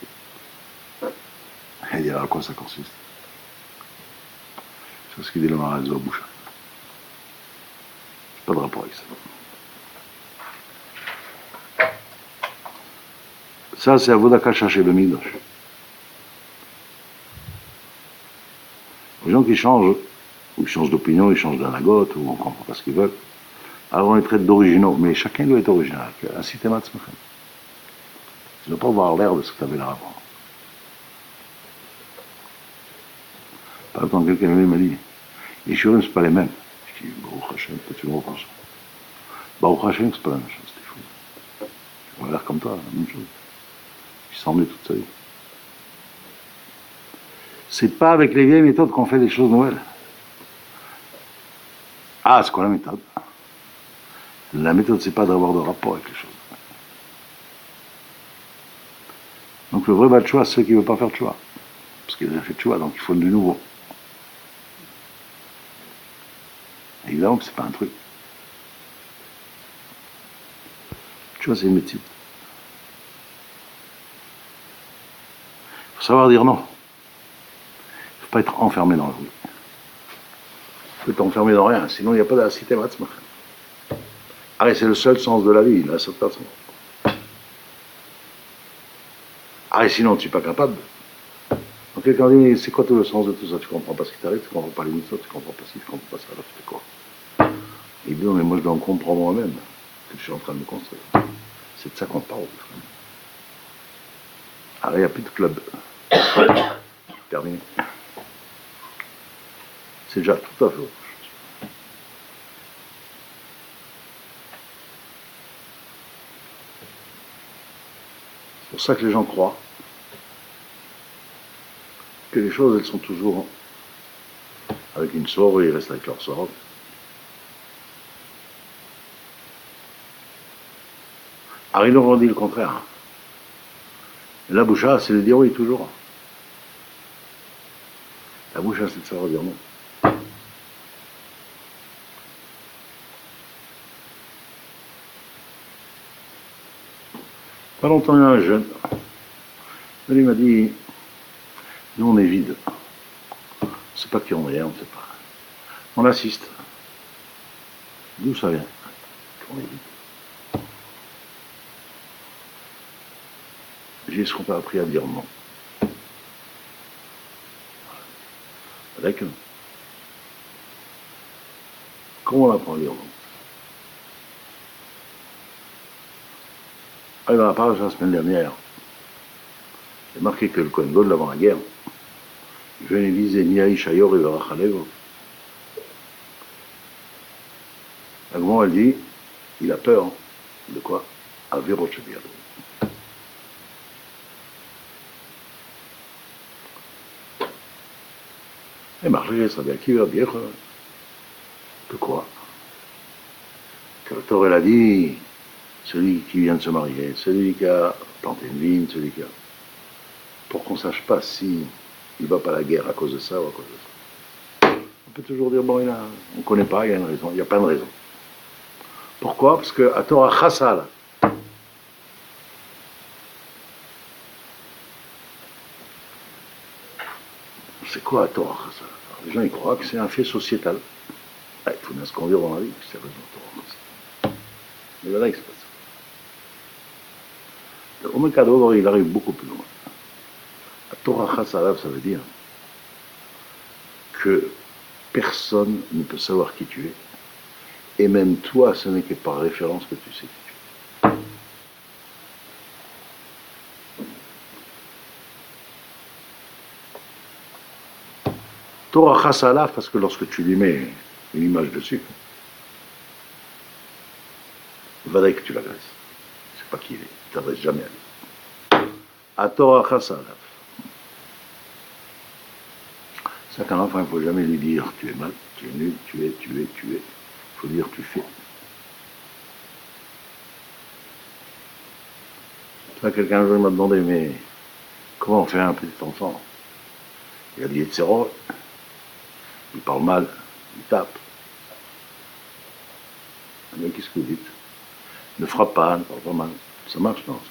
Et alors à quoi ça consiste? C'est ce qu'il dit le Maharal Boucha. Pas de rapport avec ça. Ça, c'est à Vodaka chercher le Midrash. Les gens qui changent, ou ils changent d'opinion, ils changent d'anagote, ou on ne comprend pas ce qu'ils veulent, alors on les traite d'originaux. Mais chacun doit être original. Un système à tzmachem. Tu ne dois pas avoir l'air de ce que tu avais là avant. Par exemple, quelqu'un m'a dit, les shurim, ce n'est pas les mêmes. Je dis, Baruch Hashem, peut-être tu me reprends ça. Baruch Hashem, c'est pas la même chose, c'était fou. On a l'air comme toi, la même chose. Il s'en est toute sa vie. C'est pas avec les vieilles méthodes qu'on fait des choses nouvelles. Ah, c'est quoi la méthode? La méthode, c'est pas d'avoir de rapport avec les choses. Donc le vrai bas de choix, c'est ceux qui ne veulent pas faire de choix. Parce qu'il a fait de choix, donc il faut du nouveau. Évidemment que c'est pas un truc. Tu vois, c'est une médecine. Il faut savoir dire non. Il ne faut pas être enfermé dans la vie. Il faut être enfermé dans rien, sinon il n'y a pas de la cité matzma. Ah, c'est le seul sens de la vie, là, cette façon. Ah, et sinon tu n'es pas capable. Donc quelqu'un dit, c'est quoi tout le sens de tout ça? Tu ne comprends pas ce qui t'arrive, tu ne comprends pas les mitzvot, tu ne comprends pas ci, tu ne comprends pas ça, alors tu fais quoi? Il dit, non, mais moi je dois en comprendre moi-même, que je suis en train de me construire. C'est de ça qu'on parle. Ah, il n'y a plus de club. Terminé. C'est déjà tout à fait autre chose. C'est pour ça que les gens croient que les choses, elles sont toujours avec une sorte et ils restent avec leur sorte. Ari on dit le contraire. La boucha, c'est de dire oui toujours. La boucha, c'est de savoir dire non. Pas longtemps, il y a un jeune. Il m'a dit, nous on est vide. On ne sait pas qui on est, on ne sait pas. On assiste. D'où ça vient? On est vide. J'ai ce qu'on t'a appris à dire non. Avec eux. Comment on apprend à lire? Ah, dans la page la semaine dernière, il est marqué que le Kohen Gadol, avant la guerre, il venait et disait Miaï Shayor et Verachalev. À un moment, elle dit il a peur. Hein. De quoi? Averot Shebiado. Et marché, ça bien qui va bien. De quoi? Que le Torah a dit celui qui vient de se marier, celui qui a planté une vigne, celui qui a. Pour qu'on ne sache pas si il ne va pas à la guerre à cause de ça ou à cause de ça. On peut toujours dire, bon, il a, on ne connaît pas, il y a une raison, il n'y a pas de raison. Pourquoi? Parce que à Torah Chassal, c'est quoi à Torah Chassal? Les gens ils croient que c'est un fait sociétal. Ah, il faut bien se conduire dans la vie, c'est raison Torah Chassal. Mais voilà, il se passe. Le Omer Kador, il arrive beaucoup plus loin. À Torah Chassal, ça veut dire que personne ne peut savoir qui tu es. Et même toi, ce n'est que par référence que tu sais qui tu es. Torah Chassalaf, parce que lorsque tu lui mets une image dessus, Vadaï que tu l'agresses. Je ne sais pas qui il est, tu ne t'adresses jamais à lui. À Torah Chassalaf. C'est qu'un enfant, il ne faut jamais lui dire tu es mal, tu es nul, tu es, tu es, tu es. Il faut dire tu fais. Ça, quelqu'un un jour m'a demandé, mais comment on fait un petit enfant? Il a dit Etzerot, il parle mal, il tape. Mais qu'est-ce que vous dites? Ne frappe pas, ne parle pas mal. Ça marche, non?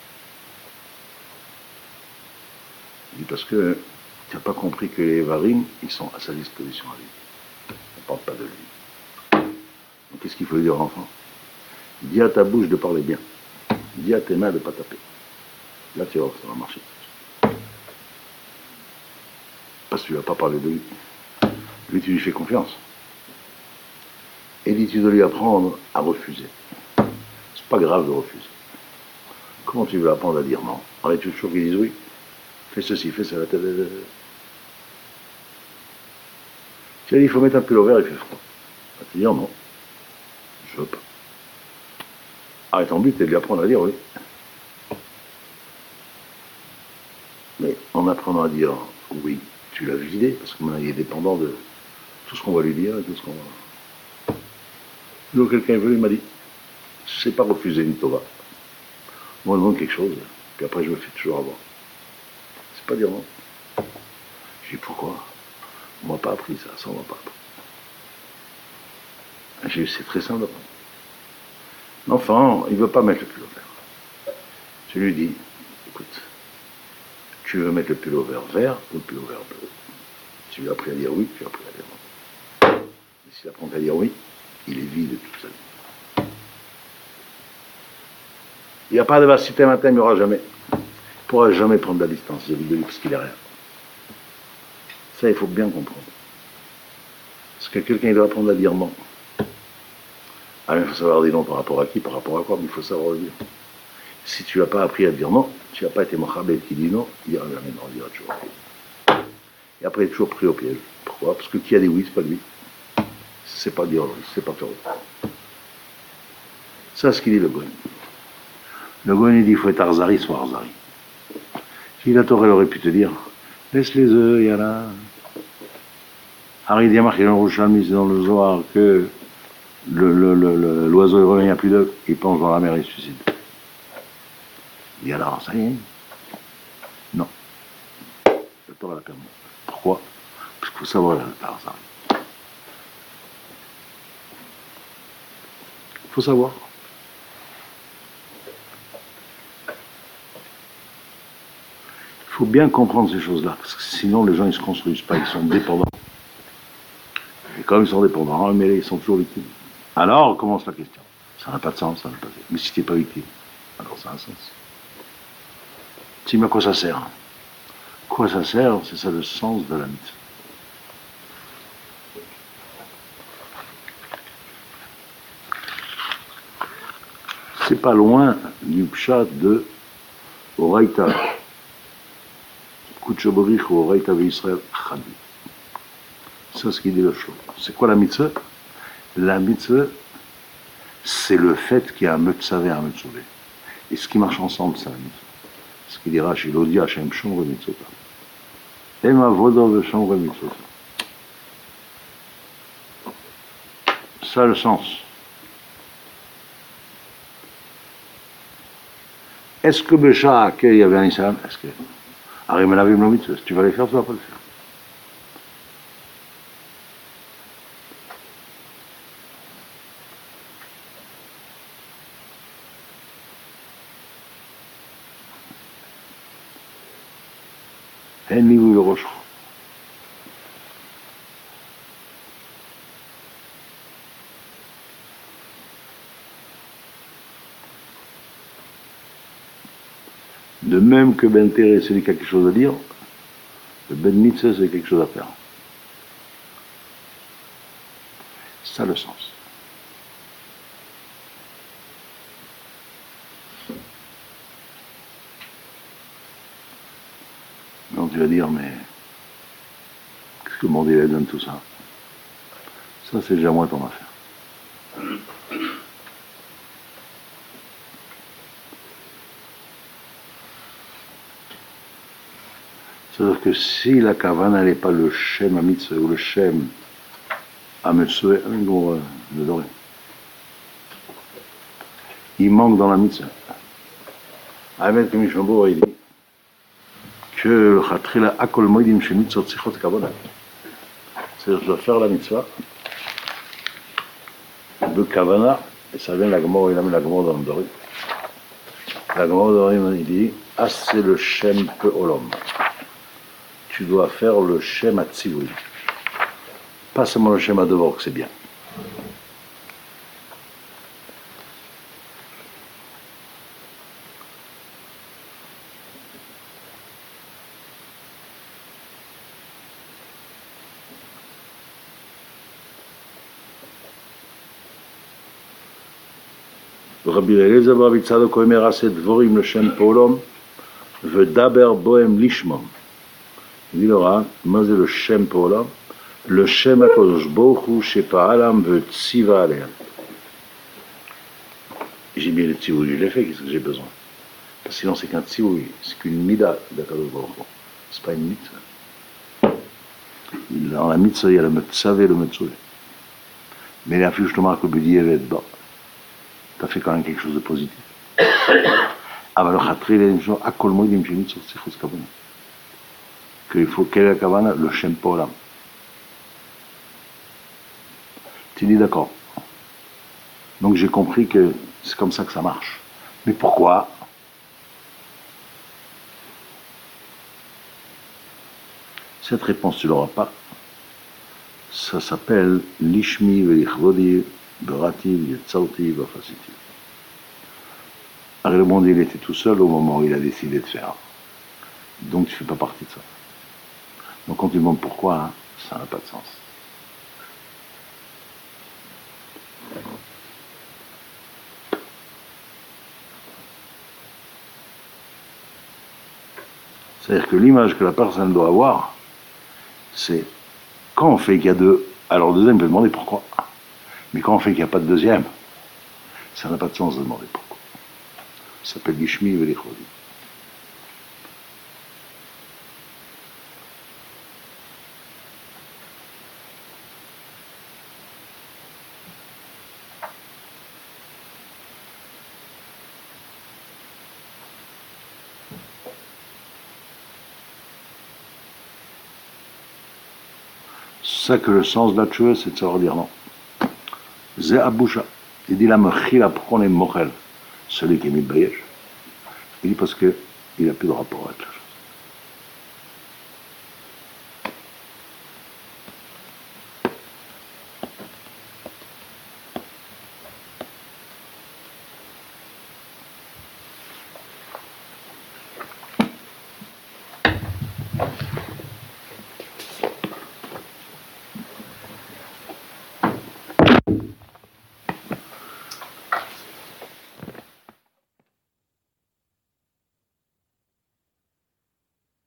Il dit parce que tu n'as pas compris que les varines, ils sont à sa disposition à lui. On ne parle pas de lui. Donc qu'est-ce qu'il faut dire à l'enfant? Dis à ta bouche de parler bien. Dis à tes mains de ne pas taper. Là, tu vas voir, ça va marcher. Parce que tu ne vas pas parler de lui. Lui, tu lui fais confiance. Et dis, tu dois lui apprendre à refuser. C'est pas grave de refuser. Comment tu veux apprendre à dire non? Arrête toujours qu'ils disent oui. Fais ceci, fais cela. Tu as dit, il faut mettre un pull vert, il fait froid. Tu vas te dire non. Je veux pas. Ah, et ton but est de lui apprendre à dire oui. Mais en apprenant à dire oui, tu l'as vidé, parce que maintenant il est dépendant de tout ce qu'on va lui dire et tout ce qu'on va. Donc quelqu'un est venu, il m'a dit, je ne sais pas refuser une Tova. Moi, je demande quelque chose, puis après je me fais toujours avoir. C'est pas dire non. Je dis pourquoi? On m'a pas appris ça, ça on m'a pas appris. J'ai dit, c'est très simple d'apprendre. L'enfant, il ne veut pas mettre le pull vert. Je lui dis, écoute, tu veux mettre le pull vert vert ou le pull vert bleu? Tu lui as appris à dire oui, tu lui as appris à dire non. Et s'il apprend à dire oui, il est vide toute sa vie. Il n'y a pas de vacité matin, il n'y aura jamais. Il ne pourra jamais prendre la distance de lui parce qu'il est rien. Ça, il faut bien comprendre. Parce que quelqu'un doit apprendre à dire non. Ah, il faut savoir dire non par rapport à qui, par rapport à quoi, mais il faut savoir le dire. Si tu n'as pas appris à dire non, tu n'as pas été Mohamed qui dit non, il dira jamais non, il dira toujours oui. Et après, il est toujours pris au piège. Pourquoi? Parce que qui a dit oui, c'est pas lui. C'est pas dire oui, c'est pas faire oui. Ça, c'est ce qu'il dit le Goyen. Le Goyen, il dit il faut être Arzari, soit Arzari. Si la Torah aurait pu te dire, laisse les œufs, il y en a. Harry Diamar, qui est dans le Rouchalmi, c'est dans le Zohar, que le, le, le, le, l'oiseau il revient à plus d'œufs, il plonge dans la mer et il se suicide. Il dit alors, ça y est? Non. La Torah l'a permis. Pourquoi? Parce qu'il faut savoir la Arzari. Il faut savoir. Il faut bien comprendre ces choses-là, parce que sinon les gens ils se construisent pas, ils sont dépendants. Et comme ils sont dépendants, mais ils sont toujours victimes. Alors commence la question. Ça n'a pas de sens, ça n'a pas de sens. Mais si tu n'es pas victime, alors ça a un sens. Si, mais à quoi ça sert? Quoi ça sert? C'est ça le sens de la mitzvah. c'est pas loin du pshat de Oraita. Kutchoborich ou Oraita Israël Chadi. C'est ce qu'il dit le show. C'est quoi la mitzvah? La mitzvah, c'est le fait qu'il y a un metzavé, un metzouvé. Et ce qui marche ensemble, c'est la mitzvah. Ce qu'il dira chez l'Odi Hashem Shomre Mitzvota. Ema Vodo Shomre Mitzvota. Ça a le sens. Est-ce que Bécha, qu'il y avait un Islam? Est-ce que. Arrive à la vie, si tu vas les faire, tu ne vas pas le faire. אין ליווי לראש. De même que Ben Terre, c'est quelque chose à dire, le Ben Mitzvah, c'est quelque chose à faire. C'est ça le sens. Donc tu vas dire, mais qu'est-ce que le monde il donne tout ça? Ça, c'est déjà moi ton affaire. C'est-à-dire que si la kavana n'est pas le shem à mitzvah ou le shem à mitzvah, il manque dans la mitzvah. Ahmed Kamishambour, il dit que le chatrila akol moedim chez mitzvot tzichot kavana. C'est-à-dire que je dois faire la mitzvah de kavana, et ça vient la Gemara, il a mis la Gemara dans le Dorim. La Gemara dans le Dorim, il dit ah, c'est le shem pe olam. Tu dois faire le shem à tzivui. Pas seulement le shem à devoir, que c'est bien. Rabbi Eliezer בר רבי צדוק אומר עשה דבורים לשם פועלם ודבר בוהם לשמם. Il dit Laura, moi c'est le Shem Polam, le Shem HaKadosh Baruch Hu Shepa'alam V'tziva Aleam. J'ai bien le tzivouï, je l'ai fait, qu'est-ce que j'ai besoin? Parce que sinon c'est qu'un tzivouï, c'est qu'une mida d'Akadosh Baruch Hu, c'est pas une mitzvah. Dans la mitzvah, il y a le metzavé et le metzouvé. Mais la fiche de marque le budget va être bas. Tu as fait quand même quelque chose de positif. Ah ben le chatri, il a une chose, akol moedim chez mitzvot tzichot kavana. Qu'il faut, quelle est la kavana? Le Shem Polam. Tu dis d'accord. Donc j'ai compris que c'est comme ça que ça marche. Mais pourquoi? Cette réponse tu l'auras pas. Ça s'appelle Lishmi Velichdodi Berati Yetzauti Vafasiti. Alors le monde il était tout seul au moment où il a décidé de faire. Donc tu ne fais pas partie de ça. Donc quand tu demandes pourquoi, hein, ça n'a pas de sens. C'est-à-dire que l'image que la personne doit avoir, c'est quand on fait qu'il y a deux, alors le deuxième peut demander pourquoi. Mais quand on fait qu'il n'y a pas de deuxième, ça n'a pas de sens de demander pourquoi. Ça s'appelle Gishmi Velichodi. C'est ça que le sens de la tchouva, c'est de savoir dire non. Zé aboucha. Il dit la mechila, pourquoi on est mochel? Celui qui est mis de bayesh. Il dit parce qu'il n'a plus de rapport avec la chose.